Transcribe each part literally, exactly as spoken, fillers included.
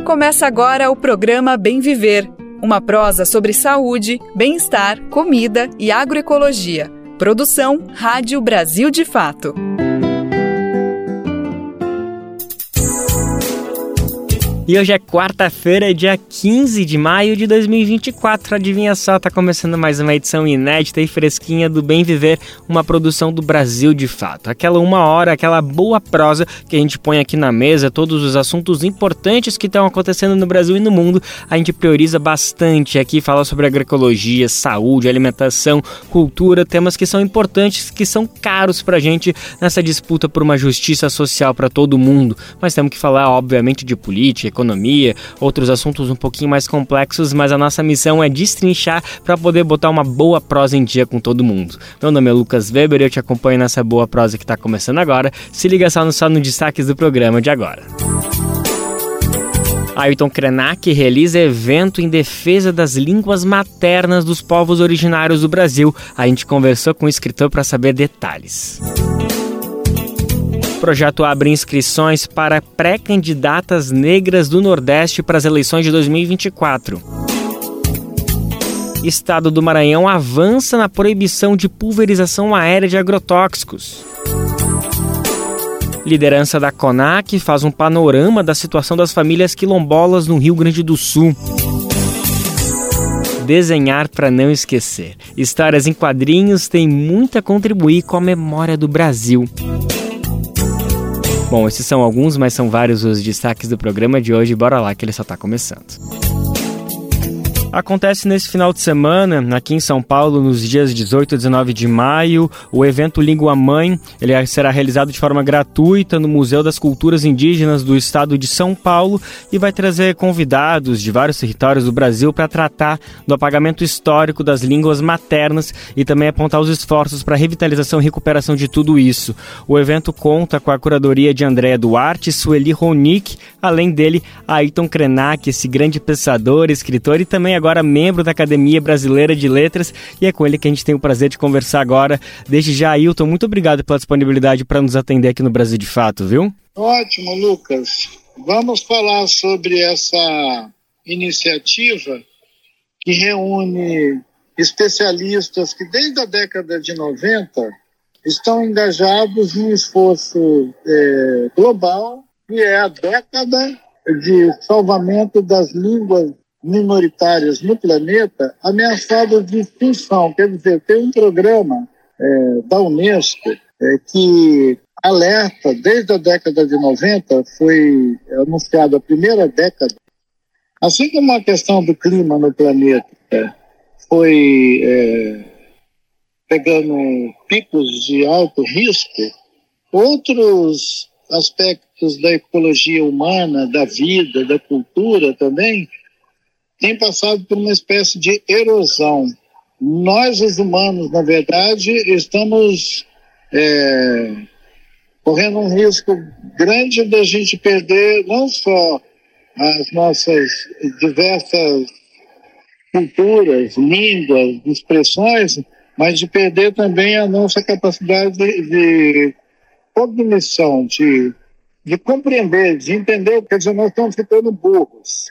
Começa agora o programa Bem Viver, uma prosa sobre saúde, bem-estar, comida e agroecologia. Produção Rádio Brasil de Fato. E hoje é quarta-feira, dia quinze de maio de dois mil e vinte e quatro. Adivinha só, tá começando mais uma edição inédita e fresquinha do Bem Viver, uma produção do Brasil de Fato. Aquela uma hora, aquela boa prosa que a gente põe aqui na mesa, todos os assuntos importantes que estão acontecendo no Brasil e no mundo. A gente prioriza bastante aqui, fala sobre agroecologia, saúde, alimentação, cultura, temas que são importantes, que são caros pra gente nessa disputa por uma justiça social para todo mundo. Mas temos que falar, obviamente, de política, economia, outros assuntos um pouquinho mais complexos, mas a nossa missão é destrinchar para poder botar uma boa prosa em dia com todo mundo. Meu nome é Lucas Weber e eu te acompanho nessa boa prosa que está começando agora. Se liga só no, só no destaques do programa de agora. Ayrton Krenak realiza evento em defesa das línguas maternas dos povos originários do Brasil. A gente conversou com o escritor para saber detalhes. O projeto abre inscrições para pré-candidatas negras do Nordeste para as eleições de dois mil e vinte e quatro. Estado do Maranhão avança na proibição de pulverização aérea de agrotóxicos. Liderança da CONAC faz um panorama da situação das famílias quilombolas no Rio Grande do Sul. Desenhar para não esquecer. Histórias em quadrinhos têm muito a contribuir com a memória do Brasil. Bom, esses são alguns, mas são vários os destaques do programa de hoje. Bora lá que ele só está começando. Acontece nesse final de semana, aqui em São Paulo, nos dias dezoito e dezenove de maio, o evento Língua Mãe. Ele será realizado de forma gratuita no Museu das Culturas Indígenas do Estado de São Paulo e vai trazer convidados de vários territórios do Brasil para tratar do apagamento histórico das línguas maternas e também apontar os esforços para a revitalização e recuperação de tudo isso. O evento conta com a curadoria de Andréa Duarte e Sueli Ronick, além dele, Ayrton Krenak, esse grande pensador, escritor e também agora membro da Academia Brasileira de Letras, e é com ele que a gente tem o prazer de conversar agora. Desde já, Ayrton, muito obrigado pela disponibilidade para nos atender aqui no Brasil de Fato, viu? Ótimo, Lucas. Vamos falar sobre essa iniciativa que reúne especialistas que desde a década de noventa estão engajados num esforço é, global, que é a década de salvamento das línguas minoritárias no planeta ameaçadas de extinção. Quer dizer, tem um programa é, da Unesco é, que alerta, desde a década de noventa, foi anunciada a primeira década, assim como a questão do clima no planeta é, foi é, pegando picos de alto risco, outros aspectos da ecologia humana, da vida, da cultura também, tem passado por uma espécie de erosão. Nós, os humanos, na verdade, estamos é, correndo um risco grande da gente perder não só as nossas diversas culturas, línguas, expressões, mas de perder também a nossa capacidade de, de cognição, de, de compreender, de entender. Quer dizer, nós estamos ficando burros.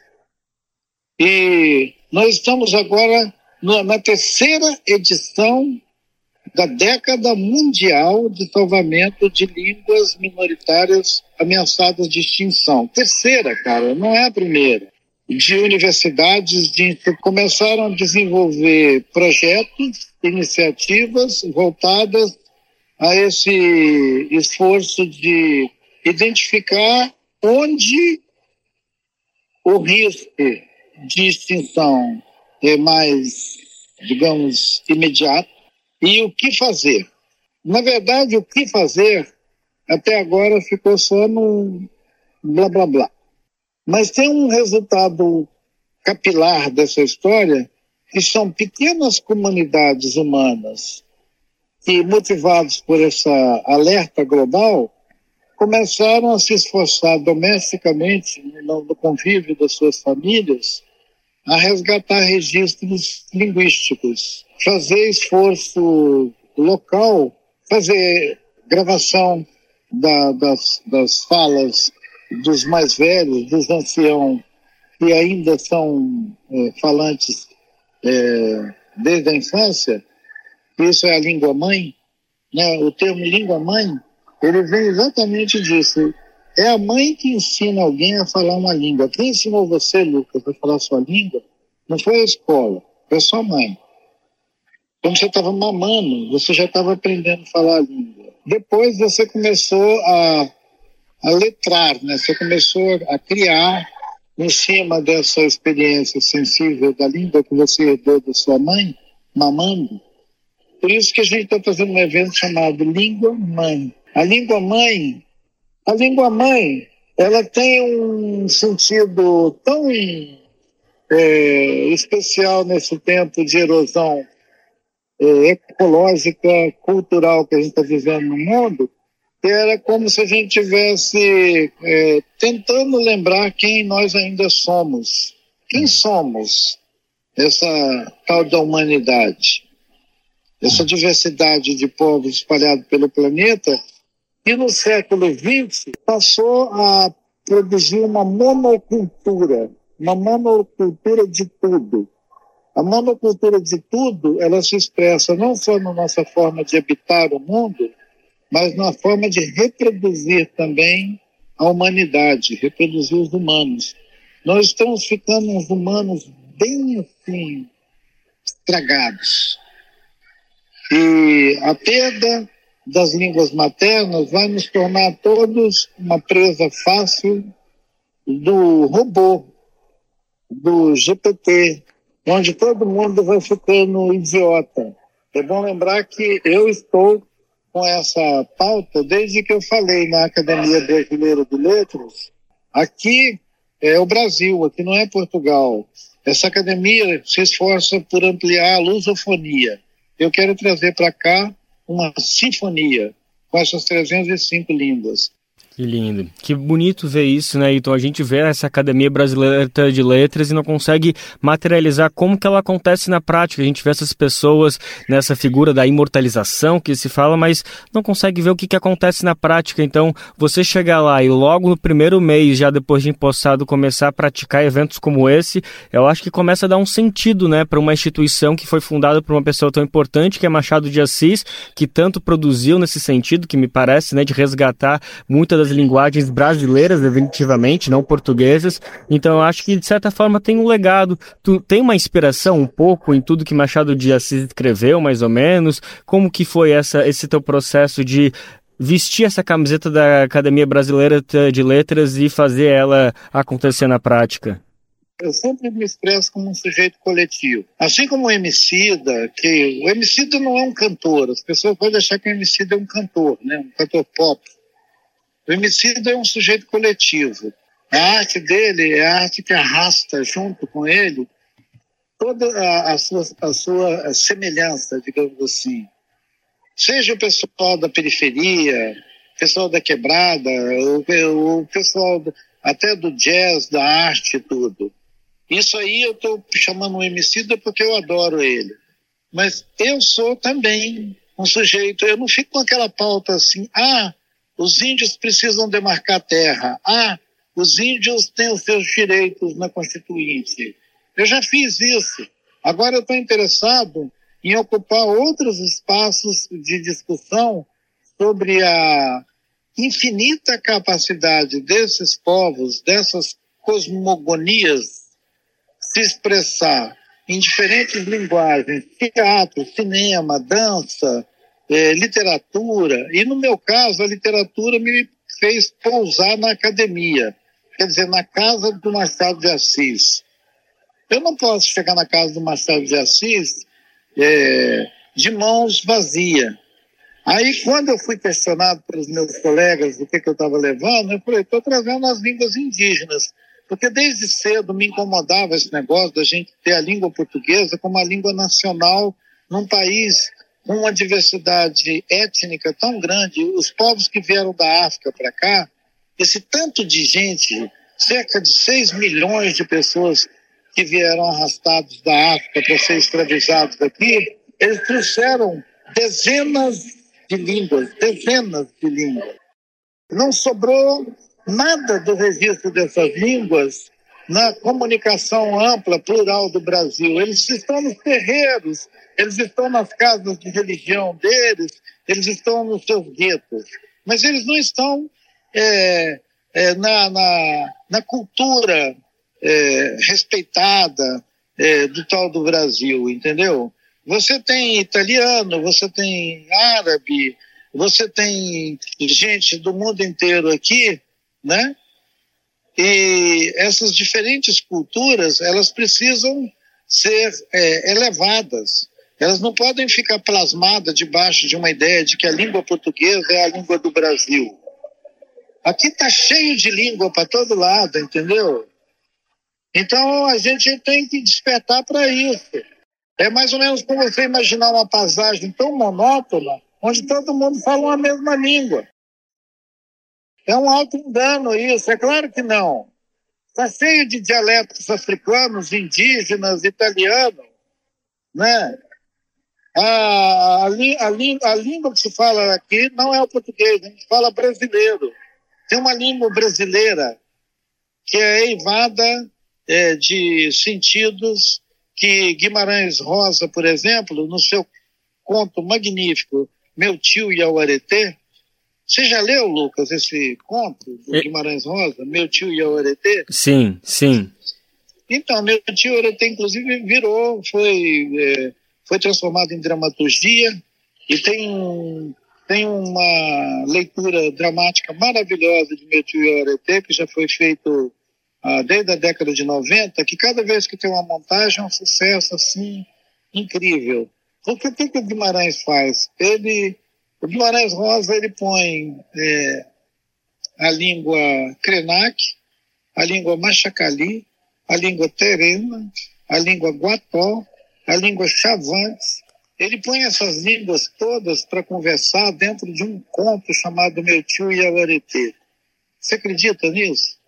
E nós estamos agora na terceira edição da década mundial de salvamento de línguas minoritárias ameaçadas de extinção. Terceira, cara, não é a primeira. De universidades de, começaram a desenvolver projetos, iniciativas voltadas a esse esforço de identificar onde o risco de extinção é mais, digamos, imediato, e o que fazer. Na verdade, o que fazer até agora ficou só no blá blá blá. Mas tem um resultado capilar dessa história, que são pequenas comunidades humanas que, motivados por essa alerta global, começaram a se esforçar domesticamente, no convívio das suas famílias, a resgatar registros linguísticos, fazer esforço local, fazer gravação da, das, das falas dos mais velhos, dos anciãos que ainda são é, falantes é, desde a infância, isso é a língua-mãe, né? O termo língua-mãe, ele vem exatamente disso. É a mãe que ensina alguém a falar uma língua. Quem ensinou você, Lucas, a falar sua língua, não foi a escola, foi a sua mãe. Quando você estava mamando, você já estava aprendendo a falar a língua. Depois você começou a, a letrar, né? Você começou a criar, em cima dessa experiência sensível da língua que você herdou da sua mãe, mamando. Por isso que a gente está fazendo um evento chamado Língua Mãe. A língua mãe, a língua mãe, ela tem um sentido tão é, especial nesse tempo de erosão é, ecológica, cultural que a gente está vivendo no mundo, que era como se a gente estivesse é, tentando lembrar quem nós ainda somos. Quem somos? Essa tal da humanidade. Essa diversidade de povos espalhados pelo planeta, e no século vinte passou a produzir uma monocultura, uma monocultura de tudo. A monocultura de tudo, ela se expressa não só na nossa forma de habitar o mundo, mas na forma de reproduzir também a humanidade, reproduzir os humanos. Nós estamos ficando uns humanos bem assim, estragados. E a perda das línguas maternas vai nos tornar todos uma presa fácil do robô, do G P T, onde todo mundo vai ficando idiota. É bom lembrar que eu estou com essa pauta desde que eu falei na Academia Brasileira de Letras. Aqui é o Brasil, aqui não é Portugal. Essa academia se esforça por ampliar a lusofonia. Eu quero trazer para cá uma sinfonia com essas trezentas e cinco línguas. Que lindo. Que bonito ver isso, né? Então a gente vê essa Academia Brasileira de Letras e não consegue materializar como que ela acontece na prática. A gente vê essas pessoas nessa figura da imortalização que se fala, mas não consegue ver o que que acontece na prática. Então você chegar lá e logo no primeiro mês, já depois de empossado, começar a praticar eventos como esse, eu acho que começa a dar um sentido, né, para uma instituição que foi fundada por uma pessoa tão importante que é Machado de Assis, que tanto produziu nesse sentido, que me parece, né, de resgatar muitas das linguagens brasileiras, definitivamente, não portuguesas. Então eu acho que de certa forma tem um legado. Tu tem uma inspiração um pouco em tudo que Machado de Assis escreveu, mais ou menos? Como que foi essa, esse teu processo de vestir essa camiseta da Academia Brasileira de Letras e fazer ela acontecer na prática? Eu sempre me expresso como um sujeito coletivo. Assim como o Emicida, que o Emicida não é um cantor, as pessoas podem achar que o Emicida é um cantor, né? Um cantor pop. O Emicida é um sujeito coletivo. A arte dele é a arte que arrasta junto com ele toda a, a, sua, a sua semelhança, digamos assim. Seja o pessoal da periferia, o pessoal da quebrada, o, o pessoal do, até do jazz, da arte e tudo. Isso aí eu estou chamando o Emicida porque eu adoro ele. Mas eu sou também um sujeito, eu não fico com aquela pauta assim, ah, os índios precisam demarcar terra. Ah, os índios têm os seus direitos na Constituinte. Eu já fiz isso. Agora eu estou interessado em ocupar outros espaços de discussão sobre a infinita capacidade desses povos, dessas cosmogonias, se expressar em diferentes linguagens, teatro, cinema, dança, É, literatura, e no meu caso a literatura me fez pousar na academia, quer dizer, na casa do Machado de Assis. Eu não posso chegar na casa do Machado de Assis é, de mãos vazias. Aí quando eu fui questionado pelos meus colegas do que, que eu estava levando, eu falei, estou trazendo as línguas indígenas, porque desde cedo me incomodava esse negócio da gente ter a língua portuguesa como a língua nacional num país com uma diversidade étnica tão grande. Os povos que vieram da África para cá, esse tanto de gente, cerca de seis milhões de pessoas que vieram arrastados da África para ser escravizados aqui, eles trouxeram dezenas de línguas, dezenas de línguas. Não sobrou nada do registro dessas línguas na comunicação ampla, plural do Brasil. Eles estão nos terreiros, eles estão nas casas de religião deles, eles estão nos seus guetos. Mas eles não estão é, é, na, na, na cultura é, respeitada é, do tal do Brasil, entendeu? Você tem italiano, você tem árabe, você tem gente do mundo inteiro aqui, né? E essas diferentes culturas, elas precisam ser é, elevadas. Elas não podem ficar plasmadas debaixo de uma ideia de que a língua portuguesa é a língua do Brasil. Aqui está cheio de língua para todo lado, entendeu? Então a gente tem que despertar para isso. É mais ou menos como você imaginar uma paisagem tão monótona, onde todo mundo fala a mesma língua. É um auto-engano isso, é claro que não. Está cheio de dialetos africanos, indígenas, italianos, né? A, a, a, a língua que se fala aqui não é o português, a gente fala brasileiro. Tem uma língua brasileira que é eivada é, de sentidos que Guimarães Rosa, por exemplo, no seu conto magnífico, Meu Tio Iauaretê. Você já leu, Lucas, esse conto do Guimarães Rosa, Meu Tio Iauaretê? Sim, sim. Então, Meu Tio Iauaretê, inclusive, virou, foi, é, foi transformado em dramaturgia e tem, um, tem uma leitura dramática maravilhosa de Meu Tio Iauaretê, que já foi feito ah, desde a década de noventa, que cada vez que tem uma montagem é um sucesso, assim, incrível. Porque o que, que o Guimarães faz? Ele... O Guimarães Rosa, ele põe é, a língua Krenak, a língua Machacali, a língua Terena, a língua Guató, a língua Chavantes. Ele põe essas línguas todas para conversar dentro de um conto chamado Meu Tio Iauaretê. Você acredita nisso?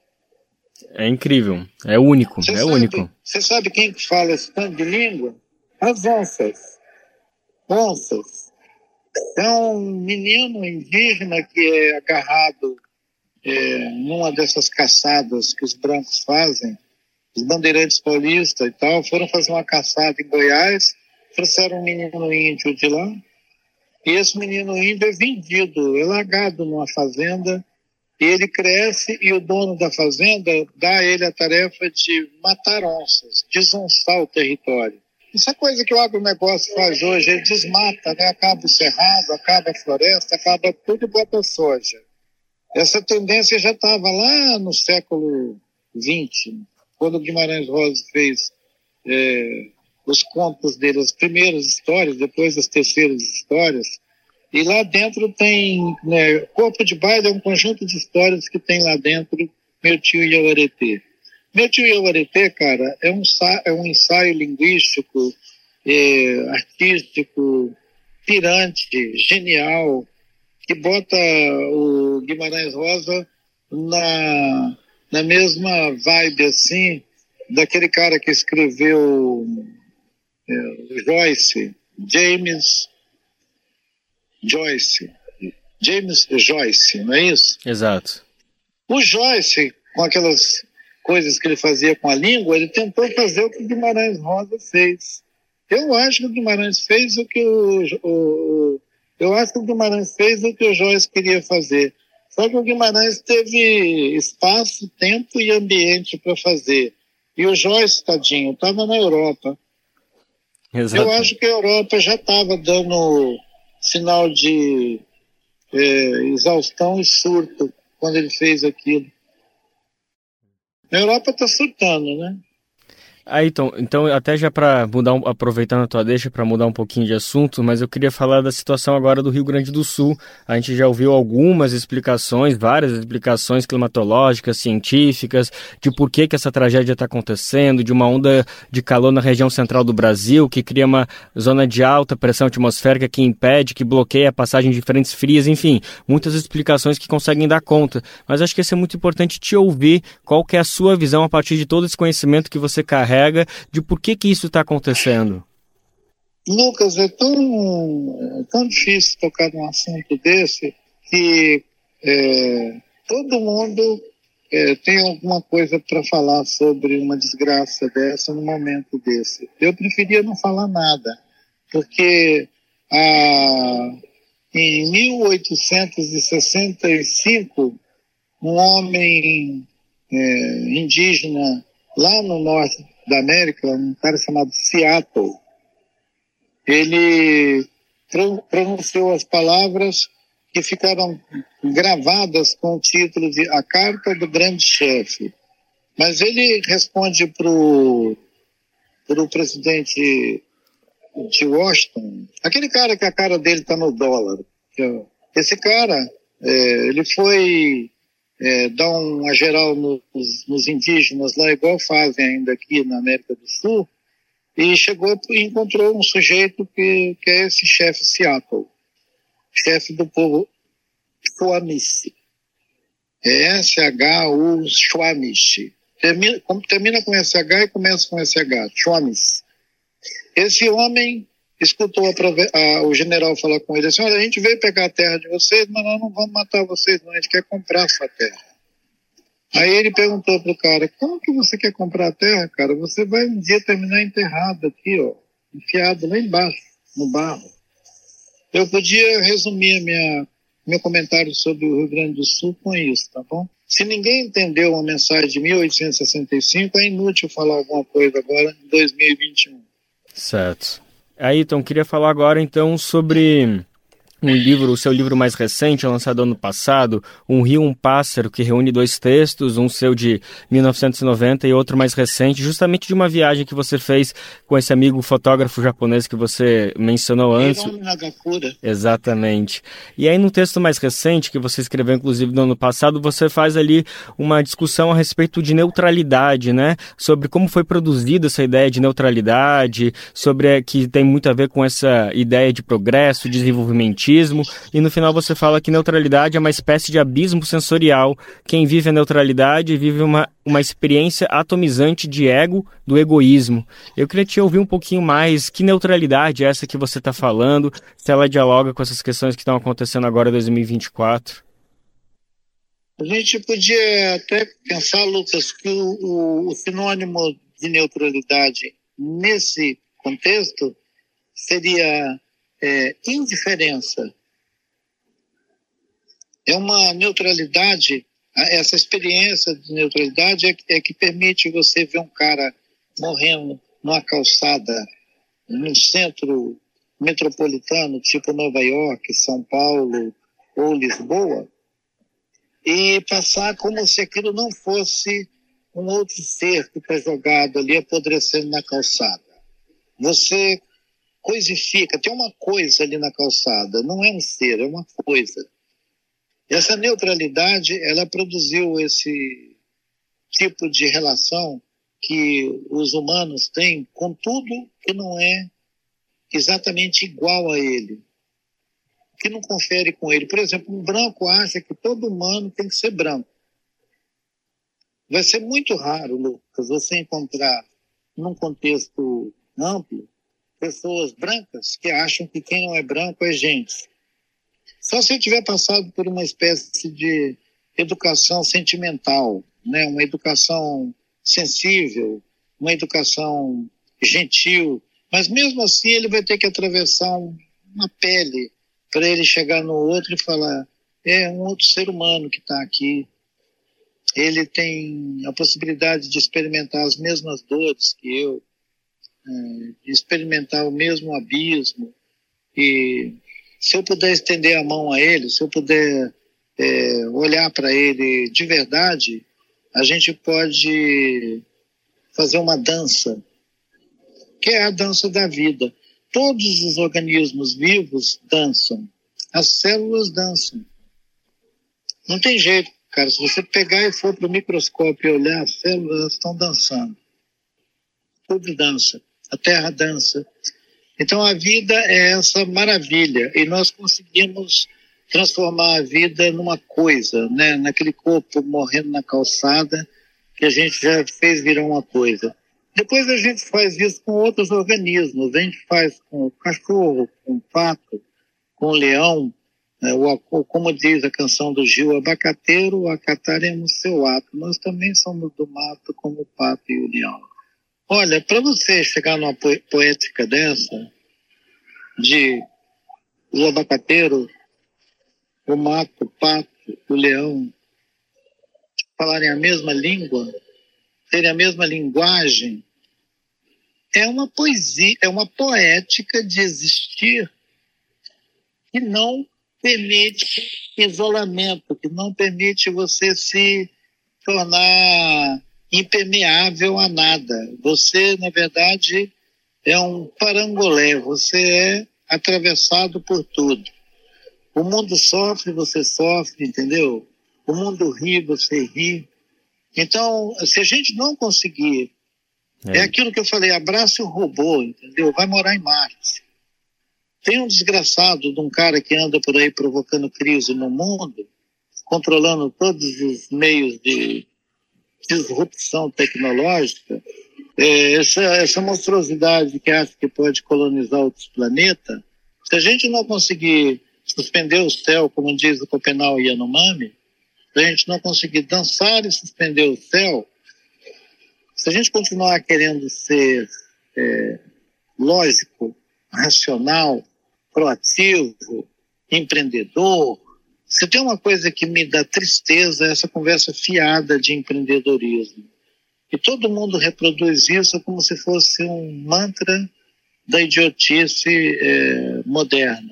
É incrível, é único, Você é sabe, único. Você sabe quem que fala esse tanto de língua? As onças. Onças. É um menino indígena que é agarrado é, numa dessas caçadas que os brancos fazem, os bandeirantes paulistas e tal, foram fazer uma caçada em Goiás, trouxeram um menino índio de lá, e esse menino índio é vendido, é largado numa fazenda, e ele cresce e o dono da fazenda dá a ele a tarefa de matar onças, desonçar o território. Isso é coisa que o agronegócio faz hoje, ele desmata, né? Acaba o cerrado, acaba a floresta, acaba tudo e bota soja. Essa tendência já estava lá no século vinte, quando o Guimarães Rosa fez é, os contos dele, as primeiras histórias, depois as terceiras histórias, e lá dentro tem, né, Corpo de Baile é um conjunto de histórias que tem lá dentro Meu Tio Iauaretê. Meu Tio Iauaretê, cara, é um, é um ensaio linguístico, é, artístico, pirante, genial, que bota o Guimarães Rosa na, na mesma vibe, assim, daquele cara que escreveu é, Joyce, James Joyce, James Joyce, não é isso? Exato. O Joyce, com aquelas coisas que ele fazia com a língua, ele tentou fazer o que o Guimarães Rosa fez. Eu acho que o Guimarães fez o que o, o eu acho que o Guimarães fez o que o Joyce queria fazer. Só que o Guimarães teve espaço, tempo e ambiente para fazer. E o Joyce, tadinho, estava na Europa. Exato. Eu acho que a Europa já estava dando sinal de é, exaustão e surto quando ele fez aquilo. A Europa está surtando, né? Aí, então, então até já para mudar, um, aproveitando a tua deixa para mudar um pouquinho de assunto, mas eu queria falar da situação agora do Rio Grande do Sul. A gente já ouviu algumas explicações, várias explicações climatológicas, científicas, de por que que essa tragédia está acontecendo, de uma onda de calor na região central do Brasil, que cria uma zona de alta pressão atmosférica que impede, que bloqueia a passagem de frentes frias, enfim, muitas explicações que conseguem dar conta. Mas acho que isso é muito importante te ouvir, qual que é a sua visão a partir de todo esse conhecimento que você carrega, de por que que isso está acontecendo. Lucas, é tão, é tão difícil tocar num assunto desse que é, todo mundo é, tem alguma coisa para falar sobre uma desgraça dessa num momento desse. Eu preferia não falar nada, porque ah, em mil oitocentos e sessenta e cinco, um homem é, indígena lá no norte da América, um cara chamado Seattle, ele pronunciou as palavras que ficaram gravadas com o título de A Carta do Grande Chefe. Mas ele responde para o presidente de Washington, aquele cara que a cara dele está no dólar. Esse cara, é, ele foi é, dar uma geral nos, nos indígenas lá, igual fazem ainda aqui na América do Sul, e chegou e encontrou um sujeito que, que é esse chefe Seattle, chefe do povo Squamish. É S H U Squamish. Termina, termina com S H e começa com S H, Squamish. Esse homem escutou a, a, o general falar com ele assim: olha, a gente veio pegar a terra de vocês, mas nós não vamos matar vocês, não, a gente quer comprar a sua terra. Aí ele perguntou pro cara: como que você quer comprar a terra, cara? Você vai um dia terminar enterrado aqui, ó, enfiado lá embaixo, no barro. Eu podia resumir minha, meu comentário sobre o Rio Grande do Sul com isso, tá bom? Se ninguém entendeu a mensagem de mil oitocentos e sessenta e cinco, é inútil falar alguma coisa agora em dois mil e vinte e um. Certo. Ayrton, queria falar agora então sobre um livro, o seu livro mais recente, lançado ano passado, Um Rio, um Pássaro, que reúne dois textos, um seu de mil novecentos e noventa e outro mais recente, justamente de uma viagem que você fez com esse amigo fotógrafo japonês que você mencionou antes. Hiromi Nagakura. Exatamente. E aí no texto mais recente, que você escreveu inclusive no ano passado, você faz ali uma discussão a respeito de neutralidade, né? Sobre como foi produzida essa ideia de neutralidade, sobre que tem muito a ver com essa ideia de progresso, desenvolvimento. E no final você fala que neutralidade é uma espécie de abismo sensorial. Quem vive a neutralidade vive uma, uma experiência atomizante de ego, do egoísmo. Eu queria te ouvir um pouquinho mais. Que neutralidade é essa que você está falando? Se ela dialoga com essas questões que estão acontecendo agora em dois mil e vinte e quatro? A gente podia até pensar, Lucas, que o, o, o sinônimo de neutralidade nesse contexto seria É, indiferença. É uma neutralidade, essa experiência de neutralidade é, é que permite você ver um cara morrendo numa calçada, num centro metropolitano, tipo Nova York, São Paulo ou Lisboa, e passar como se aquilo não fosse um outro ser que está jogado ali apodrecendo na calçada. Você coisifica, tem uma coisa ali na calçada, não é um ser, é uma coisa. Essa neutralidade, ela produziu esse tipo de relação que os humanos têm com tudo que não é exatamente igual a ele, que não confere com ele. Por exemplo, um branco acha que todo humano tem que ser branco. Vai ser muito raro, Lucas, você encontrar, num contexto amplo, pessoas brancas que acham que quem não é branco é gente. Só se eu tiver passado por uma espécie de educação sentimental, né? Uma educação sensível, uma educação gentil, mas mesmo assim ele vai ter que atravessar um, uma pele para ele chegar no outro e falar: é um outro ser humano que está aqui. Ele tem a possibilidade de experimentar as mesmas dores que eu, de experimentar o mesmo abismo. E se eu puder estender a mão a ele, se eu puder é, olhar para ele de verdade, a gente pode fazer uma dança, que é a dança da vida. Todos os organismos vivos dançam, as células dançam. Não tem jeito, cara. Se você pegar e for para o microscópio e olhar, as células estão dançando. Tudo dança. A terra dança. Então a vida é essa maravilha e nós conseguimos transformar a vida numa coisa, né? Naquele corpo morrendo na calçada que a gente já fez virar uma coisa. Depois a gente faz isso com outros organismos, a gente faz com o cachorro, com o pato, com o leão, É, o, como diz a canção do Gil, abacateiro, acataremos seu ato. Nós também somos do mato como o pato e o leão. Olha, para você chegar numa poética dessa, de o abacateiro, o mato, o pato, o leão, falarem a mesma língua, terem a mesma linguagem, é uma poesia, é uma poética de existir que não permite isolamento, que não permite você se tornar impermeável a nada. Você, na verdade, é um parangolé, você é atravessado por tudo. O mundo sofre, você sofre, entendeu? O mundo ri, você ri. Então, se a gente não conseguir, é, é aquilo que eu falei, abraça o robô, entendeu? Vai morar em Marte. Tem um desgraçado de um cara que anda por aí provocando crise no mundo, controlando todos os meios de disrupção tecnológica, é, essa, essa monstruosidade que acha que pode colonizar outros planetas, se a gente não conseguir suspender o céu, como diz o Copenau Yanomami, se a gente não conseguir dançar e suspender o céu, se a gente continuar querendo ser é, lógico, racional, proativo, empreendedor, se tem uma coisa que me dá tristeza, é essa conversa fiada de empreendedorismo. E todo mundo reproduz isso como se fosse um mantra da idiotice é, moderna.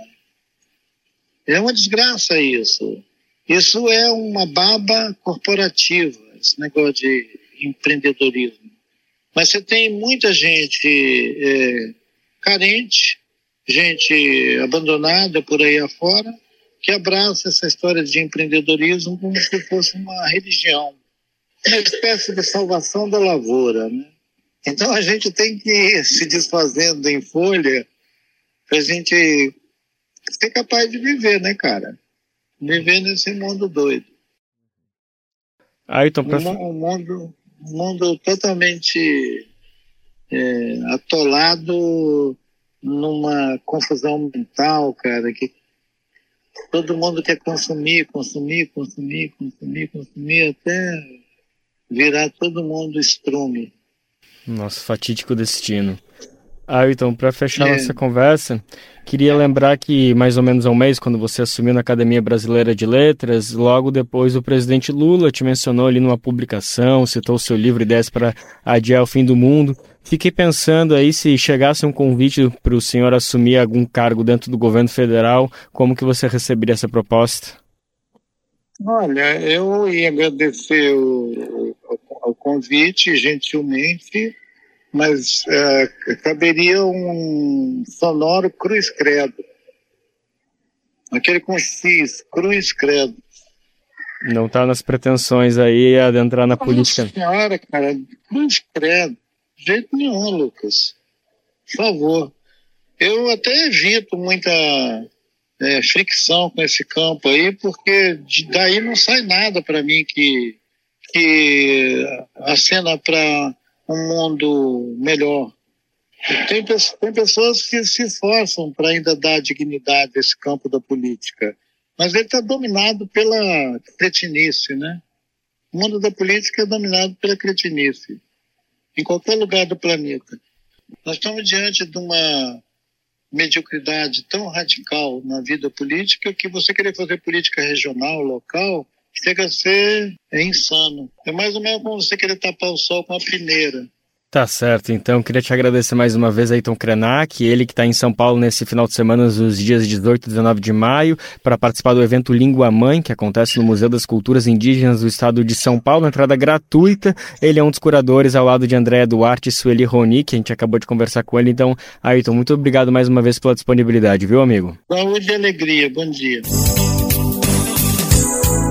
É uma desgraça isso. Isso é uma baba corporativa, esse negócio de empreendedorismo. Mas você tem muita gente é, carente, gente abandonada por aí afora, que abraça essa história de empreendedorismo como se fosse uma religião, uma espécie de salvação da lavoura, né? Então a gente tem que ir se desfazendo em folha para a gente ser capaz de viver, né, cara? Viver nesse mundo doido. Ah, então, pra... um, um, mundo, um mundo totalmente é, atolado numa confusão mental, cara, que todo mundo quer consumir, consumir, consumir, consumir, consumir, até virar todo mundo estrume. Nosso fatídico destino. Ah, então, para fechar é. nossa conversa, queria lembrar que mais ou menos há um mês, quando você assumiu na Academia Brasileira de Letras, logo depois o presidente Lula te mencionou ali numa publicação, citou o seu livro Ideias para Adiar o Fim do Mundo. Fiquei pensando aí, se chegasse um convite para o senhor assumir algum cargo dentro do governo federal, como que você receberia essa proposta? Olha, eu ia agradecer o, o, o convite, gentilmente, mas uh, caberia um sonoro cruz credo. Aquele com X, cruz credo. Não está nas pretensões aí adentrar na Nossa política. Senhora, cara, cruz credo. De jeito nenhum, Lucas. Por favor. Eu até evito muita é, fricção com esse campo aí, porque daí não sai nada para mim que, que acena para um mundo melhor. Tem, tem pessoas que se esforçam para ainda dar dignidade a esse campo da política, mas ele está dominado pela cretinice, né? O mundo da política é dominado pela cretinice, em qualquer lugar do planeta. Nós estamos diante de uma mediocridade tão radical na vida política que você querer fazer política regional, local, chega a ser é insano. É mais ou menos como você querer tapar o sol com a peneira. Tá certo, então queria te agradecer mais uma vez a Ayrton Krenak, ele que está em São Paulo nesse final de semana, nos dias dezoito e dezenove de maio, para participar do evento Língua Mãe, que acontece no Museu das Culturas Indígenas do Estado de São Paulo, entrada gratuita. Ele é um dos curadores ao lado de Andréa Duarte e Sueli Roni, que a gente acabou de conversar com ele. Então, Ayrton, muito obrigado mais uma vez pela disponibilidade, viu, amigo? Saúde e alegria, bom dia.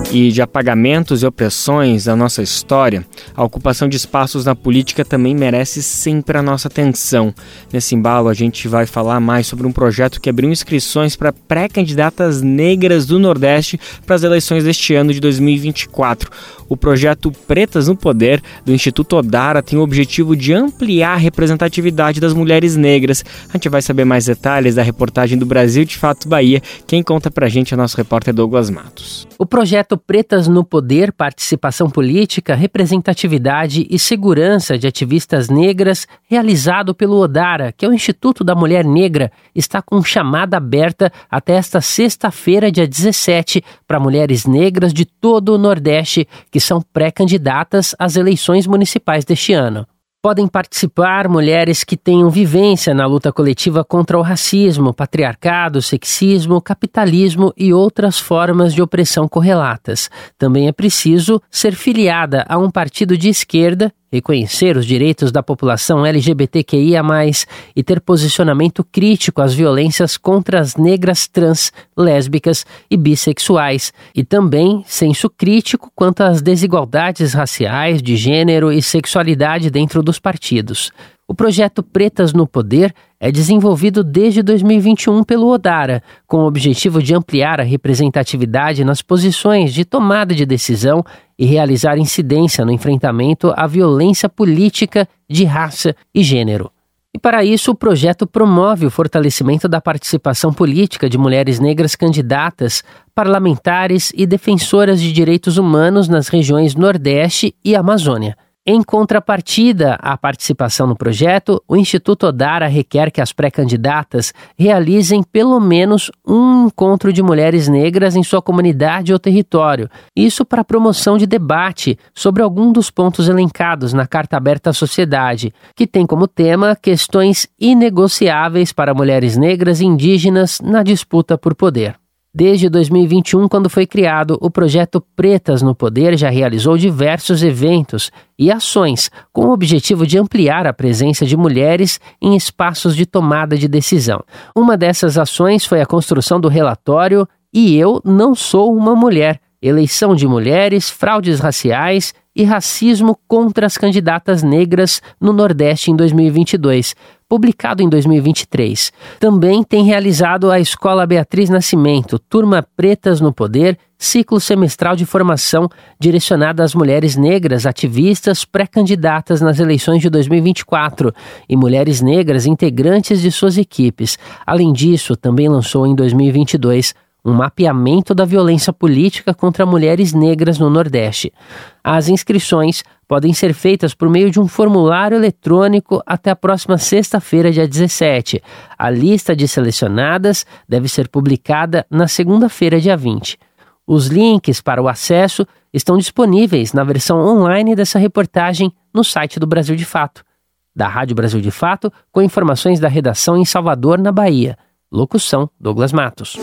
e de apagamentos e opressões da nossa história, a ocupação de espaços na política também merece sempre a nossa atenção. Nesse embalo, a gente vai falar mais sobre um projeto que abriu inscrições para pré-candidatas negras do Nordeste para as eleições deste ano de dois mil e vinte e quatro. O projeto Pretas no Poder, do Instituto Odara, tem o objetivo de ampliar a representatividade das mulheres negras. A gente vai saber mais detalhes da reportagem do Brasil de Fato Bahia. Quem conta pra gente é o nosso repórter Douglas Matos. O projeto Pretas no Poder, Participação Política, Representatividade e Segurança de Ativistas Negras, realizado pelo Odara, que é o Instituto da Mulher Negra, está com chamada aberta até esta sexta-feira, dia dezessete, para mulheres negras de todo o Nordeste que são pré-candidatas às eleições municipais deste ano. Podem participar mulheres que tenham vivência na luta coletiva contra o racismo, patriarcado, sexismo, capitalismo e outras formas de opressão correlatas. Também é preciso ser filiada a um partido de esquerda, reconhecer os direitos da população L G B T Q I A mais, e ter posicionamento crítico às violências contra as negras trans, lésbicas e bissexuais, e também senso crítico quanto às desigualdades raciais, de gênero e sexualidade dentro dos partidos. O projeto Pretas no Poder é desenvolvido desde dois mil e vinte e um pelo Odara, com o objetivo de ampliar a representatividade nas posições de tomada de decisão e realizar incidência no enfrentamento à violência política de raça e gênero. E para isso, o projeto promove o fortalecimento da participação política de mulheres negras candidatas, parlamentares e defensoras de direitos humanos nas regiões Nordeste e Amazônia. Em contrapartida à participação no projeto, o Instituto Odara requer que as pré-candidatas realizem pelo menos um encontro de mulheres negras em sua comunidade ou território, isso para a promoção de debate sobre algum dos pontos elencados na Carta Aberta à Sociedade, que tem como tema questões inegociáveis para mulheres negras e indígenas na disputa por poder. Desde dois mil e vinte e um, quando foi criado, o projeto Pretas no Poder já realizou diversos eventos e ações com o objetivo de ampliar a presença de mulheres em espaços de tomada de decisão. Uma dessas ações foi a construção do relatório E Eu Não Sou Uma Mulher, Eleição de Mulheres, Fraudes Raciais e Racismo contra as Candidatas Negras no Nordeste em dois mil e vinte e dois, publicado em dois mil e vinte e três. Também tem realizado a Escola Beatriz Nascimento, Turma Pretas no Poder, ciclo semestral de formação direcionada às mulheres negras ativistas pré-candidatas nas eleições de dois mil e vinte e quatro e mulheres negras integrantes de suas equipes. Além disso, também lançou em dois mil e vinte e dois um mapeamento da violência política contra mulheres negras no Nordeste. As inscrições podem ser feitas por meio de um formulário eletrônico até a próxima sexta-feira, dia dezessete. A lista de selecionadas deve ser publicada na segunda-feira, dia vinte. Os links para o acesso estão disponíveis na versão online dessa reportagem no site do Brasil de Fato. Da Rádio Brasil de Fato, com informações da redação em Salvador, na Bahia. Locução, Douglas Matos.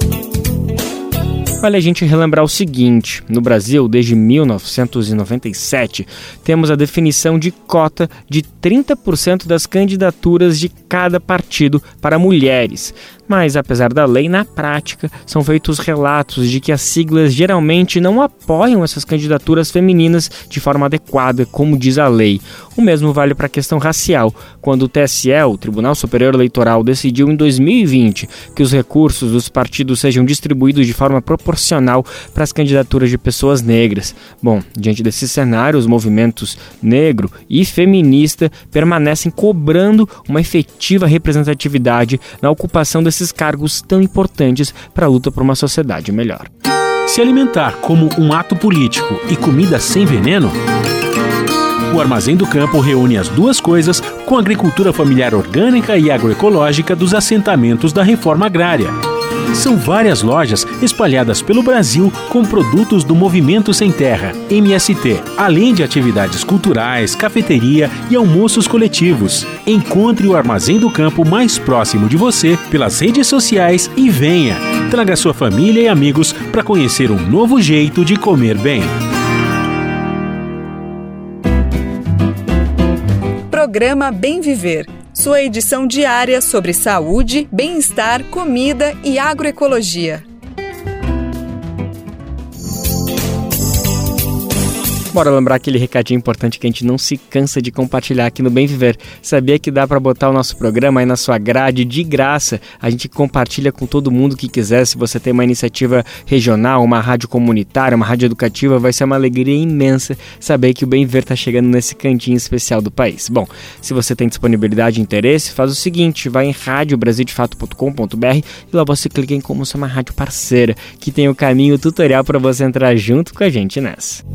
Vale a gente relembrar o seguinte: no Brasil, desde mil novecentos e noventa e sete, temos a definição de cota de trinta por cento das candidaturas de cada partido para mulheres. Mas, apesar da lei, na prática, são feitos relatos de que as siglas geralmente não apoiam essas candidaturas femininas de forma adequada, como diz a lei. O mesmo vale para a questão racial, quando o T S E, o Tribunal Superior Eleitoral, decidiu em dois mil e vinte que os recursos dos partidos sejam distribuídos de forma proporcional para as candidaturas de pessoas negras. Bom, diante desse cenário, os movimentos negro e feminista permanecem cobrando uma efetiva representatividade na ocupação desses esses cargos tão importantes para a luta por uma sociedade melhor. Se alimentar como um ato político e comida sem veneno? O Armazém do Campo reúne as duas coisas com a agricultura familiar orgânica e agroecológica dos assentamentos da reforma agrária. São várias lojas espalhadas pelo Brasil com produtos do Movimento Sem Terra, M S T, além de atividades culturais, cafeteria e almoços coletivos. Encontre o Armazém do Campo mais próximo de você pelas redes sociais e venha. Traga sua família e amigos para conhecer um novo jeito de comer bem. Programa Bem Viver. Sua edição diária sobre saúde, bem-estar, comida e agroecologia. Bora lembrar aquele recadinho importante que a gente não se cansa de compartilhar aqui no Bem Viver. Sabia que dá para botar o nosso programa aí na sua grade de graça? A gente compartilha com todo mundo que quiser. Se você tem uma iniciativa regional, uma rádio comunitária, uma rádio educativa, vai ser uma alegria imensa saber que o Bem Viver está chegando nesse cantinho especial do país. Bom, se você tem disponibilidade e interesse, faz o seguinte, vai em rádio brasil de fato ponto com ponto b r e lá você clica em como ser uma rádio parceira, que tem o caminho tutorial para você entrar junto com a gente nessa.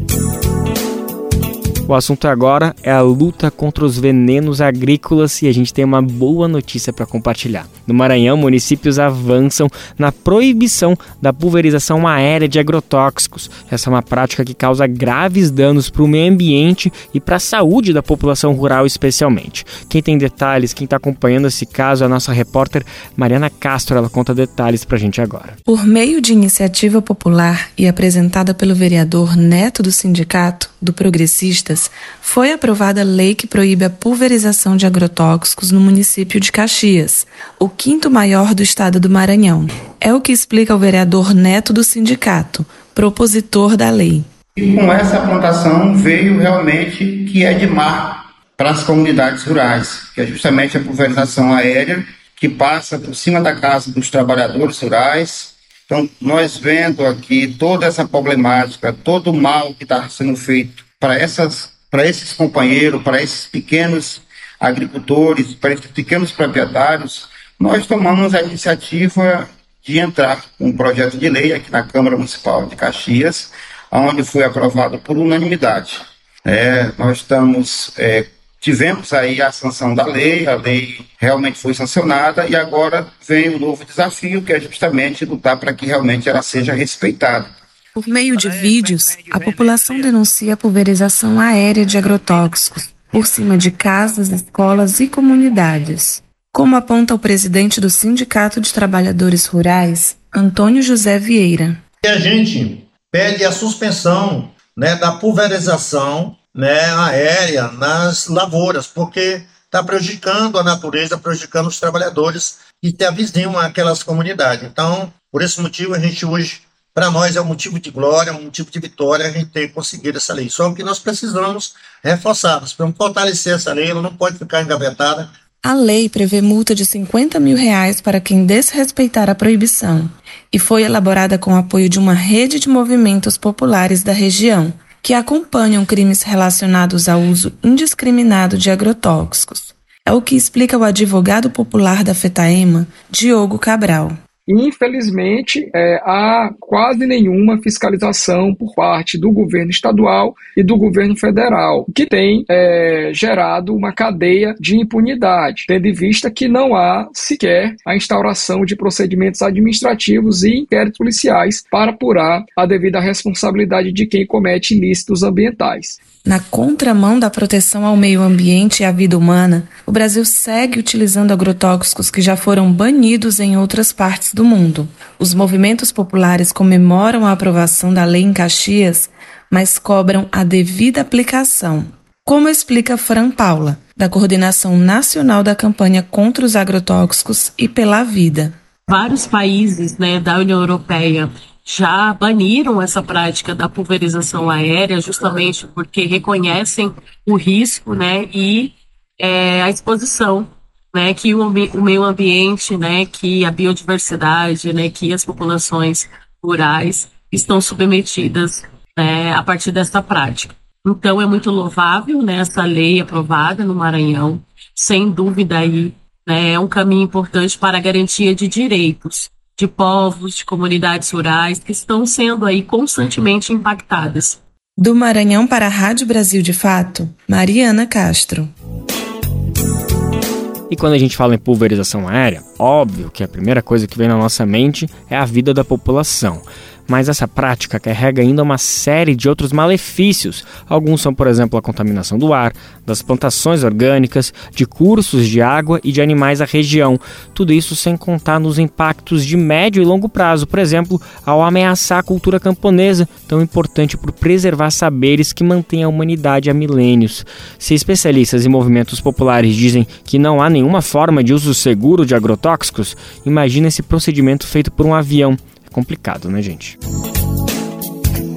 O assunto agora é a luta contra os venenos agrícolas e a gente tem uma boa notícia para compartilhar. No Maranhão, municípios avançam na proibição da pulverização aérea de agrotóxicos. Essa é uma prática que causa graves danos para o meio ambiente e para a saúde da população rural especialmente. Quem tem detalhes, quem está acompanhando esse caso é a nossa repórter Mariana Castro. Ela conta detalhes para a gente agora. Por meio de iniciativa popular e apresentada pelo vereador Neto do Sindicato do Progressistas, foi aprovada a lei que proíbe a pulverização de agrotóxicos no município de Caxias, o quinto maior do estado do Maranhão. É o que explica o vereador Neto do Sindicato, propositor da lei. E com essa plantação veio realmente que é de marco para as comunidades rurais, que é justamente a pulverização aérea que passa por cima da casa dos trabalhadores rurais. Então, nós vendo aqui toda essa problemática, todo o mal que está sendo feito para essas, para esses companheiros, para esses pequenos agricultores, para esses pequenos proprietários, nós tomamos a iniciativa de entrar com um projeto de lei aqui na Câmara Municipal de Caxias, onde foi aprovado por unanimidade. É, nós estamos, é, tivemos aí a sanção da lei, a lei realmente foi sancionada e agora vem um novo desafio, que é justamente lutar para que realmente ela seja respeitada. Por meio de vídeos, a população denuncia a pulverização aérea de agrotóxicos por cima de casas, escolas e comunidades. Como aponta o presidente do Sindicato de Trabalhadores Rurais, Antônio José Vieira. E a gente pede a suspensão, né, da pulverização, né, aérea nas lavouras, porque está prejudicando a natureza, prejudicando os trabalhadores que avizinham aquelas comunidades. Então, por esse motivo, a gente hoje, para nós, é um motivo de glória, um motivo de vitória a gente ter conseguido essa lei. Só que nós precisamos reforçar, nós precisamos fortalecer essa lei, ela não pode ficar engavetada. A lei prevê multa de cinquenta mil reais para quem desrespeitar a proibição e foi elaborada com o apoio de uma rede de movimentos populares da região que acompanham crimes relacionados ao uso indiscriminado de agrotóxicos. É o que explica o advogado popular da FETAEMA, Diogo Cabral. Infelizmente, é, há quase nenhuma fiscalização por parte do governo estadual e do governo federal, que tem é, gerado uma cadeia de impunidade, tendo em vista que não há sequer a instauração de procedimentos administrativos e inquéritos policiais para apurar a devida responsabilidade de quem comete ilícitos ambientais. Na contramão da proteção ao meio ambiente e à vida humana, o Brasil segue utilizando agrotóxicos que já foram banidos em outras partes do mundo. Os movimentos populares comemoram a aprovação da lei em Caxias, mas cobram a devida aplicação. Como explica Fran Paula, da Coordenação Nacional da Campanha contra os Agrotóxicos e pela Vida. Vários países, né, da União Europeia já baniram essa prática da pulverização aérea justamente porque reconhecem o risco, né, e é, a exposição, né, que o, o meio ambiente, né, que a biodiversidade, né, que as populações rurais estão submetidas, né, a partir dessa prática. Então é muito louvável, né, essa lei aprovada no Maranhão, sem dúvida aí, né, é um caminho importante para a garantia de direitos de povos, de comunidades rurais que estão sendo aí constantemente impactadas. Do Maranhão para a Rádio Brasil de Fato, Mariana Castro. E quando a gente fala em pulverização aérea, óbvio que a primeira coisa que vem na nossa mente é a vida da população. Mas essa prática carrega ainda uma série de outros malefícios. Alguns são, por exemplo, a contaminação do ar, das plantações orgânicas, de cursos de água e de animais à região. Tudo isso sem contar nos impactos de médio e longo prazo, por exemplo, ao ameaçar a cultura camponesa, tão importante por preservar saberes que mantêm a humanidade há milênios. Se especialistas e movimentos populares dizem que não há nenhuma forma de uso seguro de agrotóxicos, imagina esse procedimento feito por um avião. Complicado, né, gente?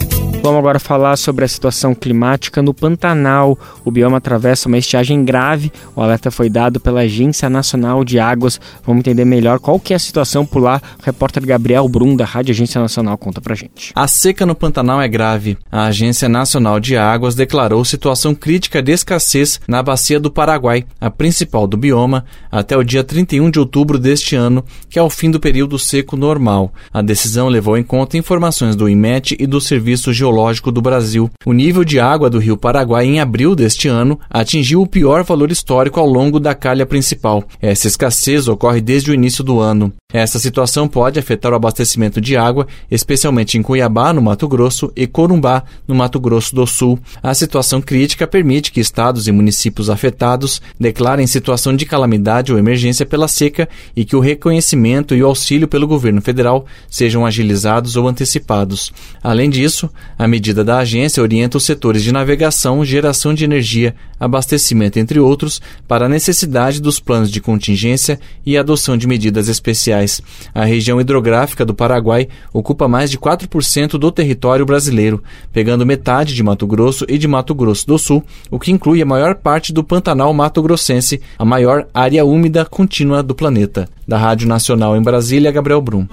Vamos agora falar sobre a situação climática no Pantanal. O bioma atravessa uma estiagem grave. O alerta foi dado pela Agência Nacional de Águas. Vamos entender melhor qual que é a situação por lá. O repórter Gabriel Brum, da Rádio Agência Nacional, conta pra gente. A seca no Pantanal é grave. A Agência Nacional de Águas declarou situação crítica de escassez na Bacia do Paraguai, a principal do bioma, até o dia trinta e um de outubro deste ano, que é o fim do período seco normal. A decisão levou em conta informações do I M E T e do Serviço Geológico do Brasil. O nível de água do rio Paraguai em abril deste ano atingiu o pior valor histórico ao longo da calha principal. Essa escassez ocorre desde o início do ano. Essa situação pode afetar o abastecimento de água, especialmente em Cuiabá, no Mato Grosso, e Corumbá, no Mato Grosso do Sul. A situação crítica permite que estados e municípios afetados declarem situação de calamidade ou emergência pela seca e que o reconhecimento e o auxílio pelo governo federal sejam agilizados ou antecipados. Além disso, a medida da agência orienta os setores de navegação, geração de energia, abastecimento, entre outros, para a necessidade dos planos de contingência e adoção de medidas especiais. A região hidrográfica do Paraguai ocupa mais de quatro por cento do território brasileiro, pegando metade de Mato Grosso e de Mato Grosso do Sul, o que inclui a maior parte do Pantanal Mato-Grossense, a maior área úmida contínua do planeta. Da Rádio Nacional em Brasília, Gabriel Brum.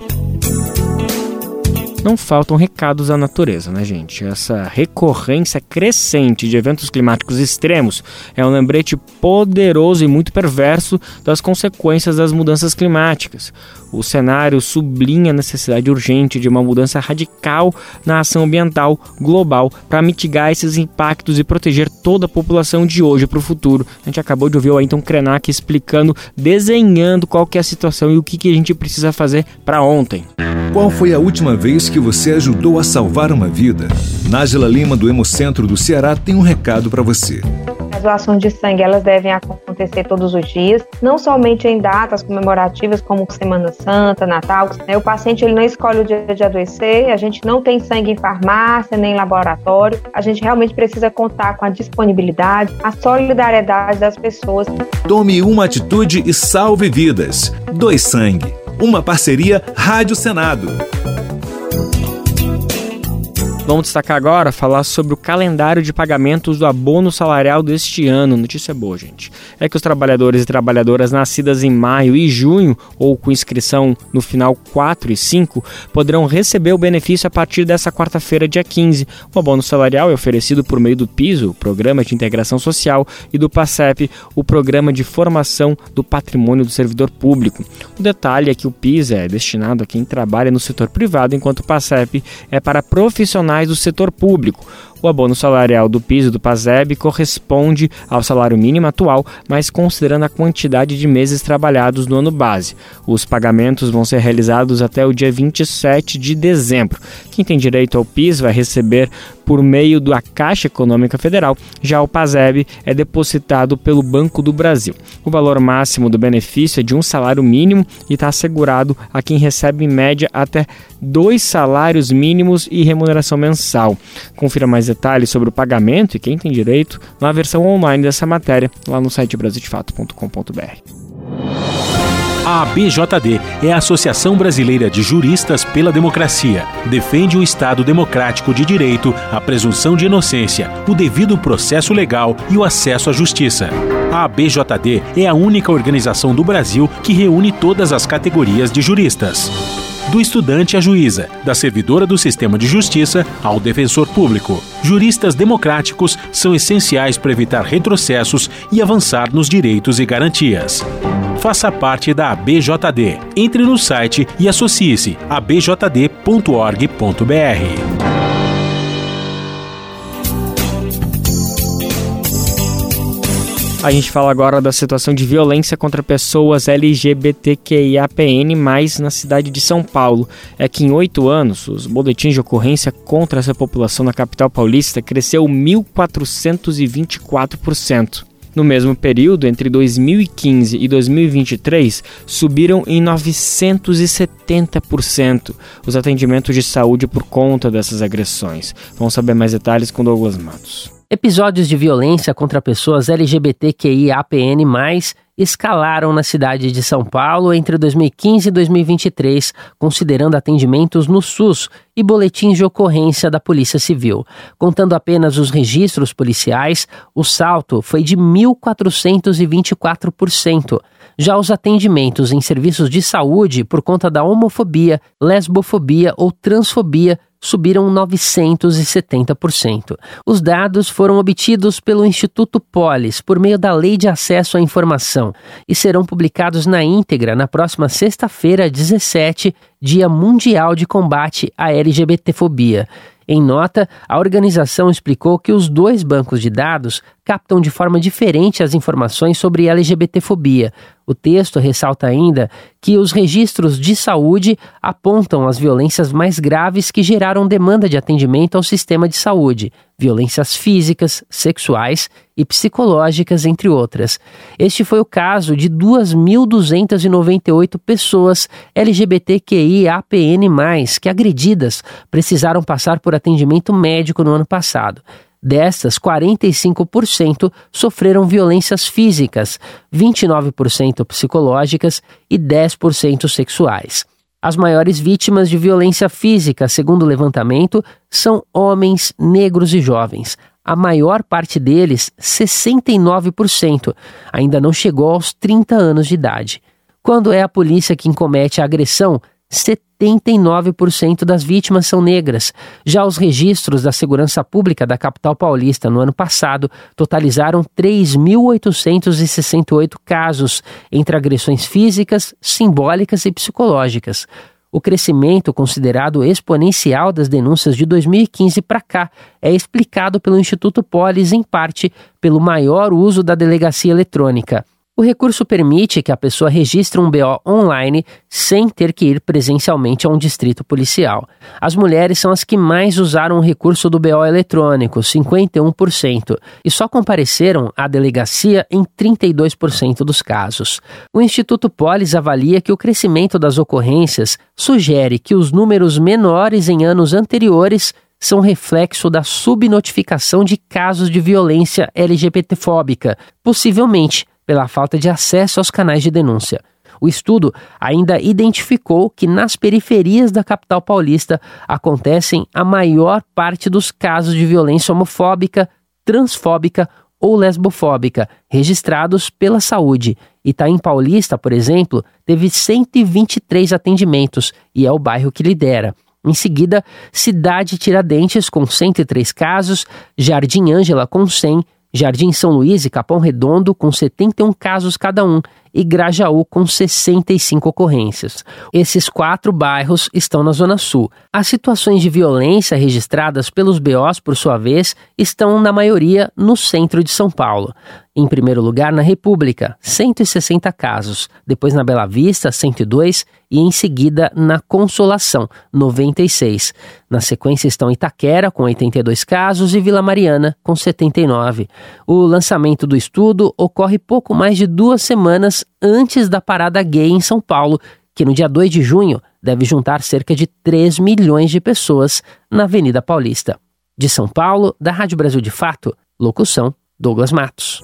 Não faltam recados à natureza, né, gente? Essa recorrência crescente de eventos climáticos extremos é um lembrete poderoso e muito perverso das consequências das mudanças climáticas. O cenário sublinha a necessidade urgente de uma mudança radical na ação ambiental global para mitigar esses impactos e proteger toda a população de hoje para o futuro. A gente acabou de ouvir o Ayrton Krenak explicando, desenhando qual que é a situação e o que, que a gente precisa fazer para ontem. Qual foi a última vez que você ajudou a salvar uma vida? Nájila Lima, do Hemocentro do Ceará, tem um recado para você. As doações de sangue, elas devem acontecer todos os dias, não somente em datas comemorativas como Semana Santa, Natal. O paciente ele não escolhe o dia de adoecer, a gente não tem sangue em farmácia nem em laboratório. A gente realmente precisa contar com a disponibilidade, a solidariedade das pessoas. Tome uma atitude e salve vidas. Doe sangue. Uma parceria Rádio Senado. Vamos destacar agora, falar sobre o calendário de pagamentos do abono salarial deste ano. Notícia boa, gente. É que os trabalhadores e trabalhadoras nascidas em maio e junho, ou com inscrição no final quatro e cinco, poderão receber o benefício a partir dessa quarta-feira, dia quinze. O abono salarial é oferecido por meio do PISO, o Programa de Integração Social, e do PASEP, o Programa de Formação do Patrimônio do Servidor Público. O detalhe é que o PIS é destinado a quem trabalha no setor privado, enquanto o PASEP é para profissionais do setor público. O abono salarial do PIS e do PASEB corresponde ao salário mínimo atual, mas considerando a quantidade de meses trabalhados no ano base. Os pagamentos vão ser realizados até o dia vinte e sete de dezembro. Quem tem direito ao PIS vai receber por meio da Caixa Econômica Federal, já o PASEB é depositado pelo Banco do Brasil. O valor máximo do benefício é de um salário mínimo e está assegurado a quem recebe em média até dois salários mínimos e remuneração mensal. Confira mais detalhes sobre o pagamento e quem tem direito na versão online dessa matéria lá no site brasil de fato ponto com ponto b r. A A B J D é a Associação Brasileira de Juristas pela Democracia. Defende o Estado democrático de direito, a presunção de inocência, o devido processo legal e o acesso à justiça. A A B J D é a única organização do Brasil que reúne todas as categorias de juristas. Do estudante à juíza, da servidora do sistema de justiça ao defensor público. Juristas democráticos são essenciais para evitar retrocessos e avançar nos direitos e garantias. Faça parte da A B J D. Entre no site e associe-se a b j d ponto org ponto b r. A gente fala agora da situação de violência contra pessoas L G B T Q I A P N mais, na cidade de São Paulo. É que em oito anos, os boletins de ocorrência contra essa população na capital paulista cresceu mil quatrocentos e vinte e quatro por cento. No mesmo período, entre dois mil e quinze e dois mil e vinte e três, subiram em novecentos e setenta por cento os atendimentos de saúde por conta dessas agressões. Vamos saber mais detalhes com Douglas Matos. Episódios de violência contra pessoas L G B T Q I A P N mais, escalaram na cidade de São Paulo entre dois mil e quinze e dois mil e vinte e três, considerando atendimentos no SUS e boletins de ocorrência da Polícia Civil. Contando apenas os registros policiais, o salto foi de mil quatrocentos e vinte e quatro por cento. Já os atendimentos em serviços de saúde por conta da homofobia, lesbofobia ou transfobia subiram novecentos e setenta por cento. Os dados foram obtidos pelo Instituto Polis por meio da Lei de Acesso à Informação e serão publicados na íntegra na próxima sexta-feira, dezessete, Dia Mundial de Combate à LGBTfobia. Em nota, a organização explicou que os dois bancos de dados captam de forma diferente as informações sobre LGBTfobia. O texto ressalta ainda que os registros de saúde apontam as violências mais graves que geraram demanda de atendimento ao sistema de saúde, violências físicas, sexuais e psicológicas, entre outras. Este foi o caso de duas mil duzentas e noventa e oito pessoas L G B T Q I A P N mais, que agredidas precisaram passar por atendimento médico no ano passado. Destas, quarenta e cinco por cento sofreram violências físicas, vinte e nove por cento psicológicas e dez por cento sexuais. As maiores vítimas de violência física, segundo o levantamento, são homens, negros e jovens. A maior parte deles, sessenta e nove por cento, ainda não chegou aos trinta anos de idade. Quando é a polícia quem comete a agressão, setenta e nove por cento das vítimas são negras. Já os registros da Segurança Pública da capital paulista no ano passado totalizaram três mil oitocentos e sessenta e oito casos, entre agressões físicas, simbólicas e psicológicas. O crescimento considerado exponencial das denúncias de dois mil e quinze para cá é explicado pelo Instituto Polis, em parte, pelo maior uso da delegacia eletrônica. O recurso permite que a pessoa registre um B O online sem ter que ir presencialmente a um distrito policial. As mulheres são as que mais usaram o recurso do B O eletrônico, cinquenta e um por cento, e só compareceram à delegacia em trinta e dois por cento dos casos. O Instituto Polis avalia que o crescimento das ocorrências sugere que os números menores em anos anteriores são reflexo da subnotificação de casos de violência LGBTfóbica, possivelmente pela falta de acesso aos canais de denúncia. O estudo ainda identificou que nas periferias da capital paulista acontecem a maior parte dos casos de violência homofóbica, transfóbica ou lesbofóbica registrados pela saúde. Itaim Paulista, por exemplo, teve cento e vinte e três atendimentos e é o bairro que lidera. Em seguida, Cidade Tiradentes com cento e três casos, Jardim Ângela com cem, Jardim São Luís e Capão Redondo com setenta e um casos cada um e Grajaú com sessenta e cinco ocorrências. Esses quatro bairros estão na Zona Sul. As situações de violência registradas pelos B Os, por sua vez, estão na maioria no centro de São Paulo. Em primeiro lugar, na República, cento e sessenta casos, depois na Bela Vista, cento e dois e em seguida na Consolação, noventa e seis. Na sequência estão Itaquera, com oitenta e dois casos, e Vila Mariana, com setenta e nove. O lançamento do estudo ocorre pouco mais de duas semanas antes da parada gay em São Paulo, que no dia dois de junho deve juntar cerca de três milhões de pessoas na Avenida Paulista. De São Paulo, da Rádio Brasil de Fato, locução Douglas Matos.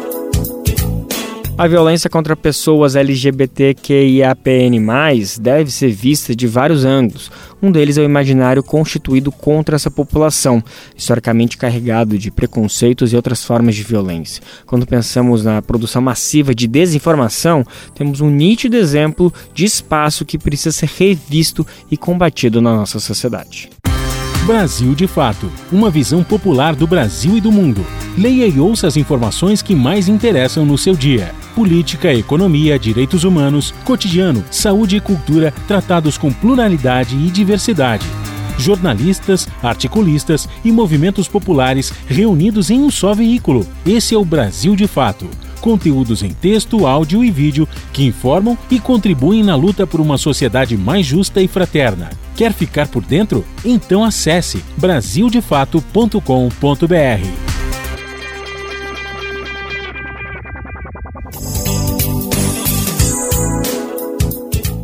A violência contra pessoas L G B T Q I A P N mais, deve ser vista de vários ângulos. Um deles é o imaginário constituído contra essa população, historicamente carregado de preconceitos e outras formas de violência. Quando pensamos na produção massiva de desinformação, temos um nítido exemplo de espaço que precisa ser revisto e combatido na nossa sociedade. Brasil de Fato, uma visão popular do Brasil e do mundo. Leia e ouça as informações que mais interessam no seu dia. Política, economia, direitos humanos, cotidiano, saúde e cultura, tratados com pluralidade e diversidade. Jornalistas, articulistas e movimentos populares reunidos em um só veículo. Esse é o Brasil de Fato. Conteúdos em texto, áudio e vídeo que informam e contribuem na luta por uma sociedade mais justa e fraterna. Quer ficar por dentro? Então acesse brasil de fato ponto com ponto b r.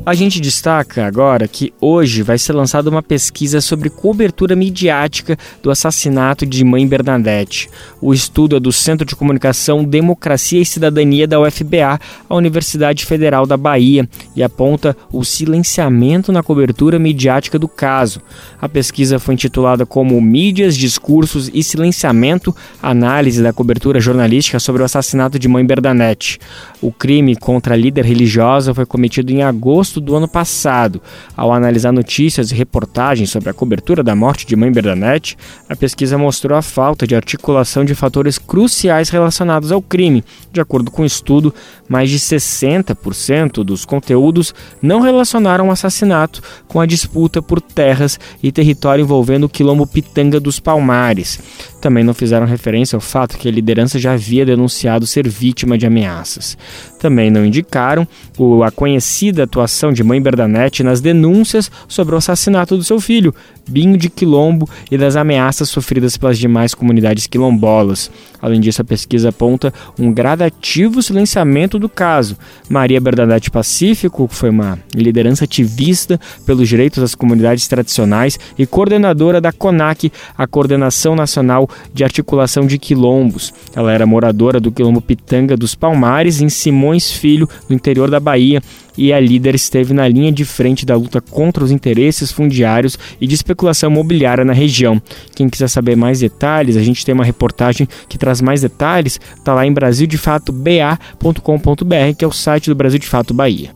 A gente destaca agora que hoje vai ser lançada uma pesquisa sobre cobertura midiática do assassinato de mãe Bernadette. O estudo é do Centro de Comunicação, Democracia e Cidadania da U F B A, a Universidade Federal da Bahia, e aponta o silenciamento na cobertura midiática do caso. A pesquisa foi intitulada como Mídias, Discursos e Silenciamento, análise da cobertura jornalística sobre o assassinato de mãe Bernadette. O crime contra a líder religiosa foi cometido em agosto do ano passado. Ao analisar notícias e reportagens sobre a cobertura da morte de mãe Bernadette, a pesquisa mostrou a falta de articulação de fatores cruciais relacionados ao crime. De acordo com o estudo, mais de sessenta por cento dos conteúdos não relacionaram o assassinato com a disputa por terras e território envolvendo o quilombo Pitanga dos Palmares. Também não fizeram referência ao fato que a liderança já havia denunciado ser vítima de ameaças. Também não indicaram a conhecida atuação de mãe Bernadette nas denúncias sobre o assassinato do seu filho, Binho de Quilombo, e das ameaças sofridas pelas demais comunidades quilombolas. Além disso, a pesquisa aponta um gradativo silenciamento do caso. Maria Bernadette Pacífico foi uma liderança ativista pelos direitos das comunidades tradicionais e coordenadora da CONAC, a Coordenação Nacional de Articulação de Quilombos. Ela era moradora do quilombo Pitanga dos Palmares, em Simões Filho, no interior da Bahia, e a líder esteve na linha de frente da luta contra os interesses fundiários e de especulação imobiliária na região. Quem quiser saber mais detalhes, a gente tem uma reportagem que traz mais detalhes, está lá em brasil de fato b a ponto com ponto b r, que é o site do Brasil de Fato Bahia.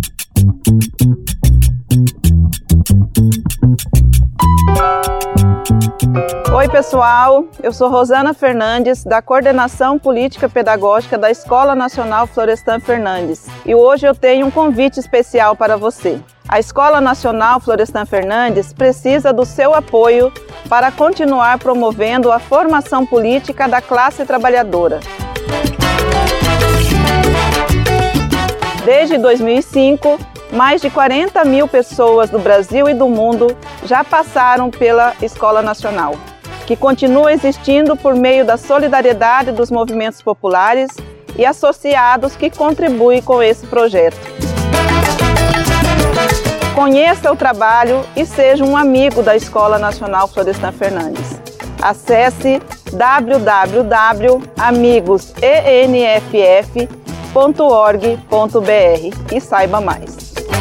Oi pessoal, eu sou Rosana Fernandes, da Coordenação Política Pedagógica da Escola Nacional Florestan Fernandes, e hoje eu tenho um convite especial para você. A Escola Nacional Florestan Fernandes precisa do seu apoio para continuar promovendo a formação política da classe trabalhadora. Desde dois mil e cinco, mais de quarenta mil pessoas do Brasil e do mundo já passaram pela Escola Nacional, que continua existindo por meio da solidariedade dos movimentos populares e associados que contribuem com esse projeto. Conheça o trabalho e seja um amigo da Escola Nacional Florestan Fernandes. Acesse w w w ponto amigos e n f f ponto org ponto b r e saiba mais.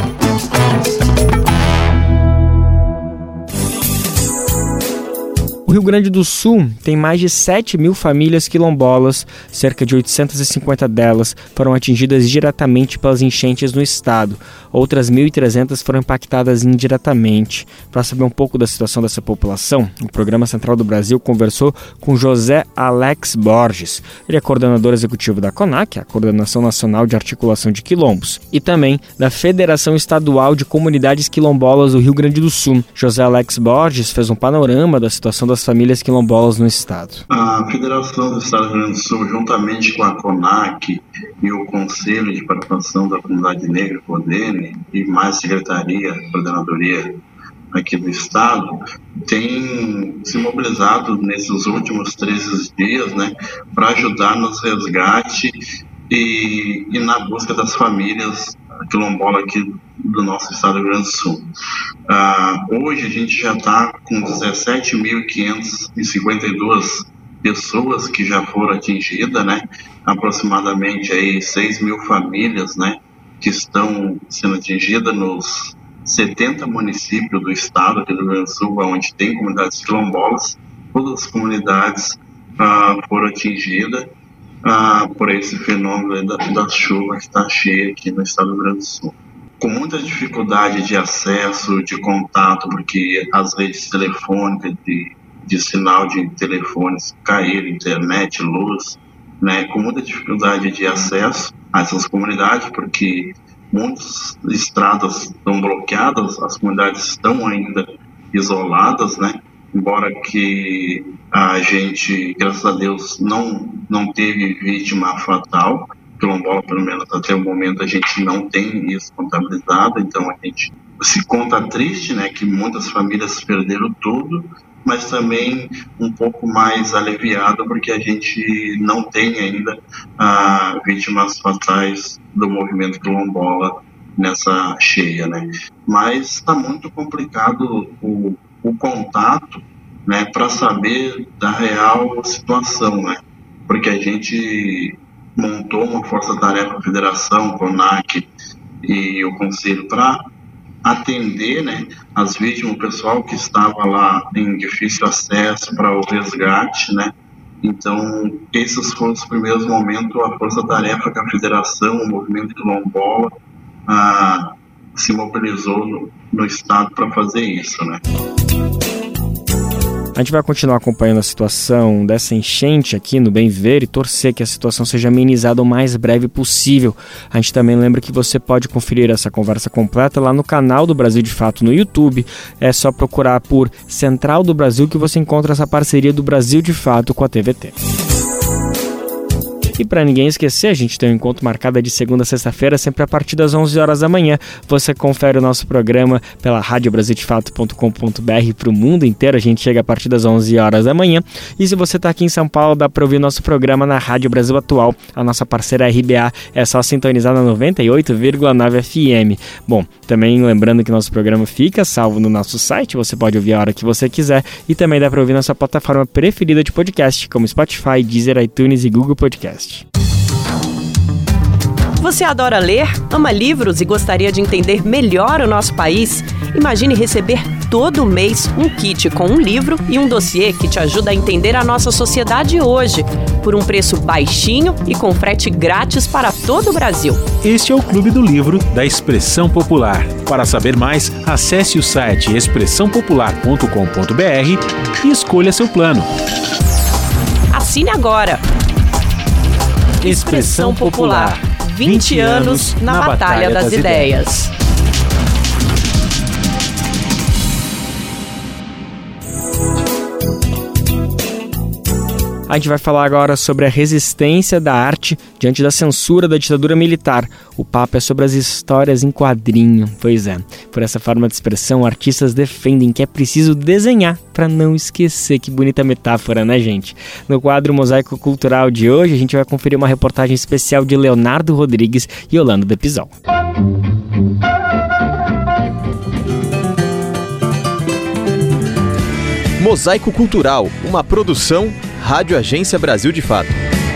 O Rio Grande do Sul tem mais de sete mil famílias quilombolas, cerca de oitocentas e cinquenta delas foram atingidas diretamente pelas enchentes no estado. Outras mil e trezentas foram impactadas indiretamente. Para saber um pouco da situação dessa população, o Programa Central do Brasil conversou com José Alex Borges. Ele é coordenador executivo da CONAC, a Coordenação Nacional de Articulação de Quilombos, e também da Federação Estadual de Comunidades Quilombolas do Rio Grande do Sul. José Alex Borges fez um panorama da situação das famílias quilombolas no estado. A Federação do Estado do Rio Grande do Sul, juntamente com a CONAC e o Conselho de Participação da Comunidade Negra, CODENE, e mais Secretaria, Coordenadoria aqui do estado, tem se mobilizado nesses últimos treze dias, né, para ajudar nos resgates e, e na busca das famílias quilombolas aqui do nosso estado do Rio Grande do Sul. Uh, hoje a gente já está com dezessete mil quinhentas e cinquenta e duas pessoas que já foram atingidas, né? Aproximadamente aí seis mil famílias, né, que estão sendo atingidas nos setenta municípios do estado aqui do Rio Grande do Sul, onde tem comunidades quilombolas. Todas as comunidades uh, foram atingidas uh, por esse fenômeno da, da chuva que está cheia aqui no estado do Rio Grande do Sul. Com muita dificuldade de acesso, de contato, porque as redes telefônicas, de, de sinal de telefones caíram, internet, luz, né, com muita dificuldade de acesso a essas comunidades, porque muitas estradas estão bloqueadas, as comunidades estão ainda isoladas, né, embora que a gente, graças a Deus, não, não teve vítima fatal. Quilombola, pelo menos até o momento, a gente não tem isso contabilizado, então a gente se conta triste, né, que muitas famílias perderam tudo, mas também um pouco mais aliviado porque a gente não tem ainda ah, vítimas fatais do movimento quilombola nessa cheia, né? Mas está muito complicado o, o contato, né, para saber da real situação, né? Porque a gente montou uma força-tarefa, Federação, CONAC e o Conselho para atender, né, as vítimas, o pessoal que estava lá em difícil acesso para o resgate, né? Então, esses foram os primeiros momentos, a força-tarefa que a Federação, o Movimento Quilombola, ah, se mobilizou no, no Estado para fazer isso, né? A gente vai continuar acompanhando a situação dessa enchente aqui no Bem Viver e torcer que a situação seja amenizada o mais breve possível. A gente também lembra que você pode conferir essa conversa completa lá no canal do Brasil de Fato no YouTube. É só procurar por Central do Brasil que você encontra essa parceria do Brasil de Fato com a T V T. E para ninguém esquecer, a gente tem um encontro marcado de segunda a sexta-feira, sempre a partir das onze horas da manhã. Você confere o nosso programa pela rádio brasil de fato ponto com ponto b r para o mundo inteiro. A gente chega a partir das onze horas da manhã. E se você está aqui em São Paulo, dá para ouvir nosso programa na Rádio Brasil Atual. A nossa parceira R B A é só sintonizar na noventa e oito vírgula nove F M. Bom, também lembrando que nosso programa fica salvo no nosso site. Você pode ouvir a hora que você quiser. E também dá para ouvir na sua plataforma preferida de podcast, como Spotify, Deezer, iTunes e Google Podcast. Você adora ler, ama livros e gostaria de entender melhor o nosso país? Imagine receber todo mês um kit com um livro e um dossiê que te ajuda a entender a nossa sociedade hoje, por um preço baixinho e com frete grátis para todo o Brasil. Este é o Clube do Livro da Expressão Popular. Para saber mais, acesse o site expressão popular ponto com ponto b r e escolha seu plano. Assine agora! Expressão Popular. vinte anos na Batalha das Ideias. A gente vai falar agora sobre a resistência da arte diante da censura da ditadura militar. O papo é sobre as histórias em quadrinho. Pois é, por essa forma de expressão, artistas defendem que é preciso desenhar para não esquecer. Que bonita metáfora, né, gente? No quadro Mosaico Cultural de hoje, a gente vai conferir uma reportagem especial de Leonardo Rodrigues e Yolanda Depizol. Mosaico Cultural, uma produção Rádio Agência Brasil de Fato.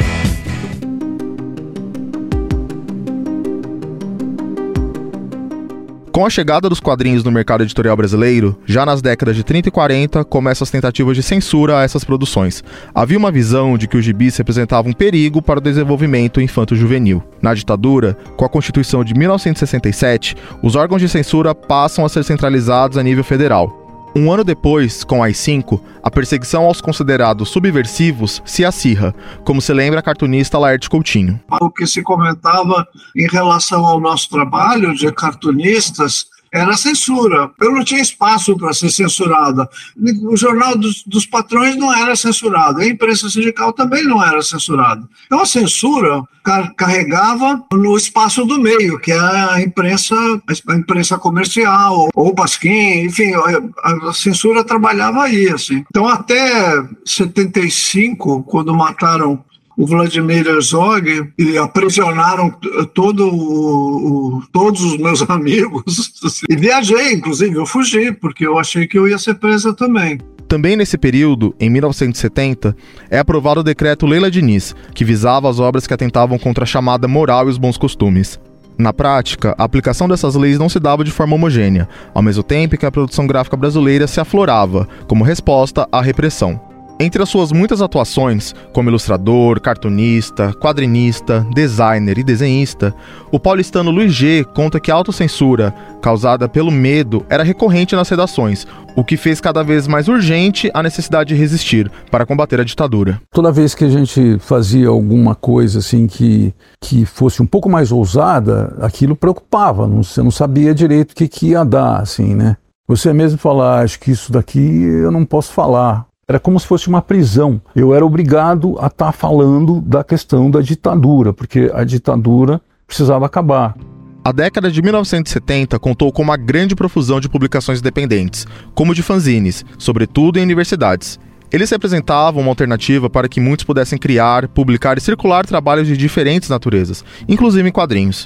Com a chegada dos quadrinhos no mercado editorial brasileiro, já nas décadas de trinta e quarenta, começam as tentativas de censura a essas produções. Havia uma visão de que os gibis representavam um perigo para o desenvolvimento infanto-juvenil. Na ditadura, com a Constituição de mil novecentos e sessenta e sete, os órgãos de censura passam a ser centralizados a nível federal. Um ano depois, com a A I cinco, a perseguição aos considerados subversivos se acirra, como se lembra a cartunista Laerte Coutinho. O que se comentava em relação ao nosso trabalho de cartunistas era a censura. Eu não tinha espaço para ser censurada. O jornal dos, dos patrões não era censurado. A imprensa sindical também não era censurada. Então a censura car- carregava no espaço do meio, que é a imprensa, a imprensa comercial, ou o Basquim, enfim, a, a censura trabalhava aí, assim. Então até setenta e cinco, quando mataram o Vladimir Herzog e aprisionaram todo o, o, todos os meus amigos. E viajei, inclusive, eu fugi, porque eu achei que eu ia ser presa também. Também nesse período, em mil novecentos e setenta, é aprovado o decreto Leila Diniz, que visava as obras que atentavam contra a chamada moral e os bons costumes. Na prática, a aplicação dessas leis não se dava de forma homogênea, ao mesmo tempo que a produção gráfica brasileira se aflorava, como resposta à repressão. Entre as suas muitas atuações, como ilustrador, cartunista, quadrinista, designer e desenhista, o paulistano Luiz G conta que a autocensura, causada pelo medo, era recorrente nas redações, o que fez cada vez mais urgente a necessidade de resistir para combater a ditadura. Toda vez que a gente fazia alguma coisa assim que, que fosse um pouco mais ousada, aquilo preocupava, não, você não sabia direito o que, que ia dar, assim, né? Você mesmo falar, acho que isso daqui eu não posso falar. Era como se fosse uma prisão. Eu era obrigado a estar falando da questão da ditadura, porque a ditadura precisava acabar. A década de mil novecentos e setenta contou com uma grande profusão de publicações independentes, como de fanzines, sobretudo em universidades. Eles representavam uma alternativa para que muitos pudessem criar, publicar e circular trabalhos de diferentes naturezas, inclusive em quadrinhos.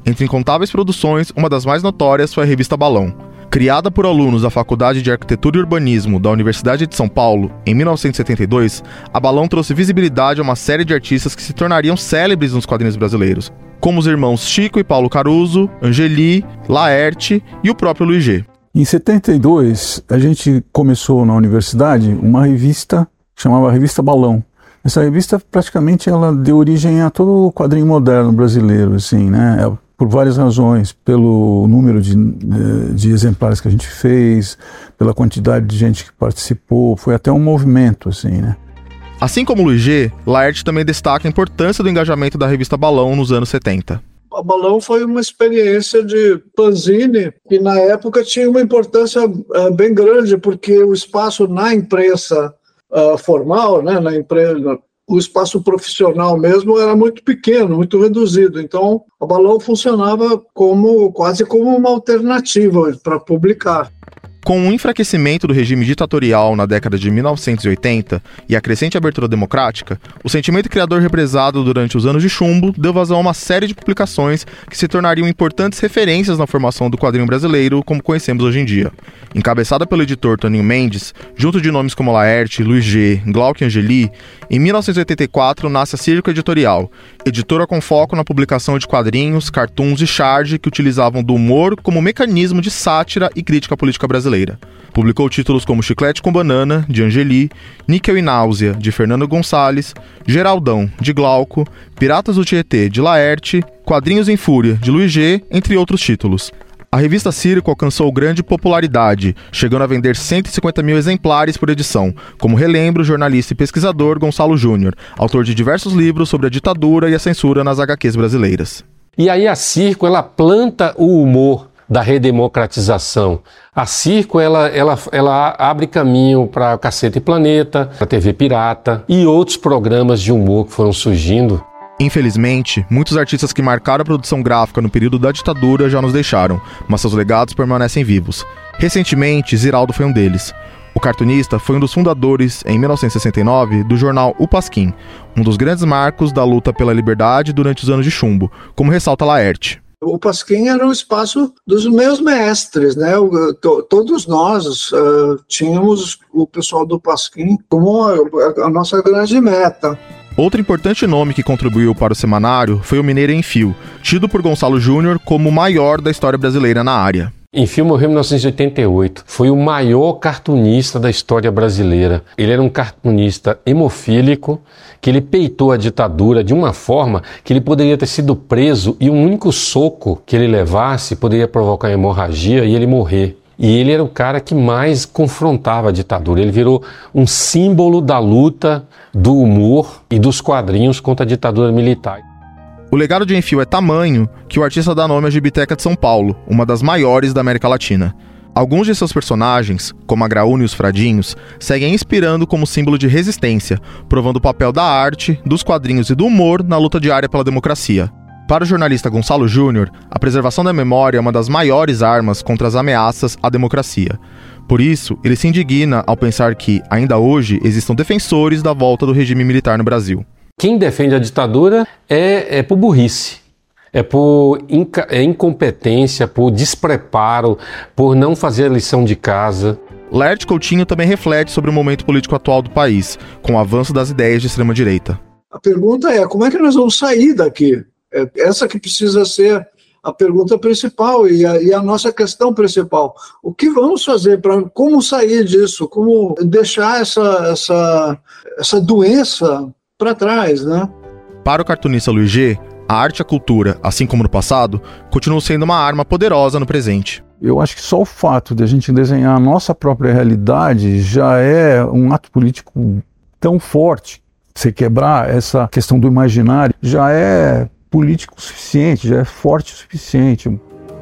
Entre incontáveis produções, uma das mais notórias foi a revista Balão. Criada por alunos da Faculdade de Arquitetura e Urbanismo da Universidade de São Paulo, em mil novecentos e setenta e dois, a Balão trouxe visibilidade a uma série de artistas que se tornariam célebres nos quadrinhos brasileiros, como os irmãos Chico e Paulo Caruso, Angeli, Laerte e o próprio Luiz G. Em setenta e dois, a gente começou na universidade uma revista que chamava Revista Balão. Essa revista, praticamente, ela deu origem a todo o quadrinho moderno brasileiro, assim, né? Por várias razões, pelo número de, de exemplares que a gente fez, pela quantidade de gente que participou, foi até um movimento, assim, né? Assim como Luiz G, Laerte também destaca a importância do engajamento da revista Balão nos anos setenta. A Balão foi uma experiência de fanzine que na época tinha uma importância uh, bem grande, porque o espaço na imprensa uh, formal, né, na empresa, o espaço profissional mesmo era muito pequeno, muito reduzido. Então, a Balão funcionava como, quase como uma alternativa para publicar. Com o enfraquecimento do regime ditatorial na década de mil novecentos e oitenta e a crescente abertura democrática, o sentimento criador represado durante os anos de chumbo deu vazão a uma série de publicações que se tornariam importantes referências na formação do quadrinho brasileiro como conhecemos hoje em dia. Encabeçada pelo editor Toninho Mendes, junto de nomes como Laerte, Luiz G, Glauco e Angeli, em mil novecentos e oitenta e quatro nasce a Círculo Editorial, editora com foco na publicação de quadrinhos, cartoons e charge que utilizavam do humor como mecanismo de sátira e crítica política brasileira. Publicou títulos como Chiclete com Banana, de Angeli, Níquel e Náusea, de Fernando Gonçalves, Geraldão, de Glauco, Piratas do Tietê, de Laerte, Quadrinhos em Fúria, de Luiz G, entre outros títulos. A revista Circo alcançou grande popularidade, chegando a vender cento e cinquenta mil exemplares por edição, como relembra o jornalista e pesquisador Gonçalo Júnior, autor de diversos livros sobre a ditadura e a censura nas agá quês brasileiras. E aí a Circo, ela planta o humor da redemocratização. A Circo, ela, ela, ela abre caminho para Cacete e Planeta, para T V Pirata e outros programas de humor que foram surgindo. Infelizmente, muitos artistas que marcaram a produção gráfica no período da ditadura já nos deixaram, mas seus legados permanecem vivos. Recentemente, Ziraldo foi um deles. O cartunista foi um dos fundadores, em mil novecentos e sessenta e nove, do jornal O Pasquim, um dos grandes marcos da luta pela liberdade durante os anos de chumbo, como ressalta Laerte. O Pasquim era um espaço dos meus mestres, né? O, to, todos nós uh, tínhamos o pessoal do Pasquim como a, a nossa grande meta. Outro importante nome que contribuiu para o semanário foi o Mineiro em Fio, tido por Gonçalo Júnior como o maior da história brasileira na área. Em Fio morreu em mil novecentos e oitenta e oito. Foi o maior cartunista da história brasileira. Ele era um cartunista hemofílico, que ele peitou a ditadura de uma forma que ele poderia ter sido preso e um único soco que ele levasse poderia provocar hemorragia e ele morrer. E ele era o cara que mais confrontava a ditadura. Ele virou um símbolo da luta, do humor e dos quadrinhos contra a ditadura militar. O legado de Enfio é tamanho que o artista dá nome à Gibiteca de São Paulo, uma das maiores da América Latina. Alguns de seus personagens, como a Graúna e os Fradinhos, seguem inspirando como símbolo de resistência, provando o papel da arte, dos quadrinhos e do humor na luta diária pela democracia. Para o jornalista Gonçalo Júnior, a preservação da memória é uma das maiores armas contra as ameaças à democracia. Por isso, ele se indigna ao pensar que, ainda hoje, existam defensores da volta do regime militar no Brasil. Quem defende a ditadura é, é por burrice, é por inca, é incompetência, por despreparo, por não fazer a lição de casa. Laerte Coutinho também reflete sobre o momento político atual do país, com o avanço das ideias de extrema-direita. A pergunta é, como é que nós vamos sair daqui? É essa que precisa ser a pergunta principal e a, e a nossa questão principal. O que vamos fazer para como sair disso? Como deixar essa, essa, essa doença para trás, né? Para o cartunista Luiz G, a arte e a cultura, assim como no passado, continuam sendo uma arma poderosa no presente. Eu acho que só o fato de a gente desenhar a nossa própria realidade já é um ato político tão forte. Você quebrar essa questão do imaginário já é político o suficiente, já é forte o suficiente.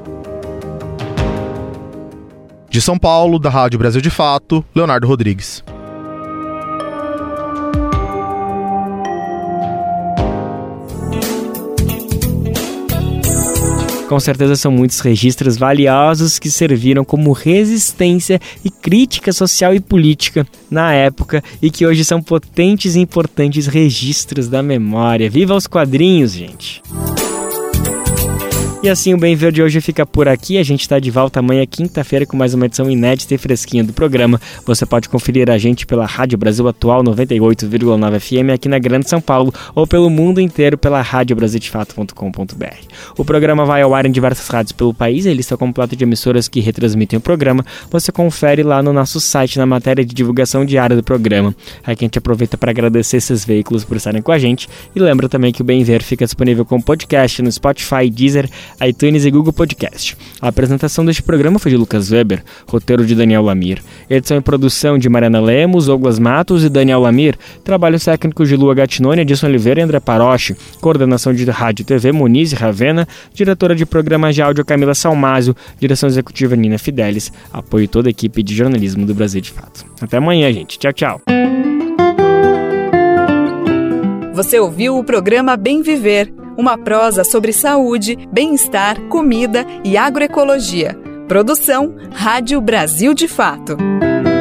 De São Paulo, da Rádio Brasil de Fato, Leonardo Rodrigues. Com certeza são muitos registros valiosos que serviram como resistência e crítica social e política na época e que hoje são potentes e importantes registros da memória. Viva os quadrinhos, gente! E assim o Bem Ver de hoje fica por aqui. A gente está de volta amanhã, quinta-feira, com mais uma edição inédita e fresquinha do programa. Você pode conferir a gente pela Rádio Brasil Atual noventa e oito vírgula nove F M aqui na Grande São Paulo ou pelo mundo inteiro pela rádio brasil de fato ponto com ponto b r. O programa vai ao ar em diversas rádios pelo país. A lista completa de emissoras que retransmitem o programa você confere lá no nosso site na matéria de divulgação diária do programa. Aqui a gente aproveita para agradecer esses veículos por estarem com a gente e lembra também que o Bem Ver fica disponível como podcast no Spotify, Deezer, iTunes e Google Podcast. A apresentação deste programa foi de Lucas Weber, roteiro de Daniel Lamir, edição e produção de Mariana Lemos, Douglas Matos e Daniel Lamir, trabalhos técnicos de Lua Gattinoni, Edson Oliveira e André Paroche, coordenação de rádio e T V Moniz Ravena, diretora de programas de áudio Camila Salmásio, direção executiva Nina Fidelis, apoio toda a equipe de jornalismo do Brasil de Fato. Até amanhã, gente. Tchau, tchau. Você ouviu o programa Bem Viver, uma prosa sobre saúde, bem-estar, comida e agroecologia. Produção Rádio Brasil de Fato.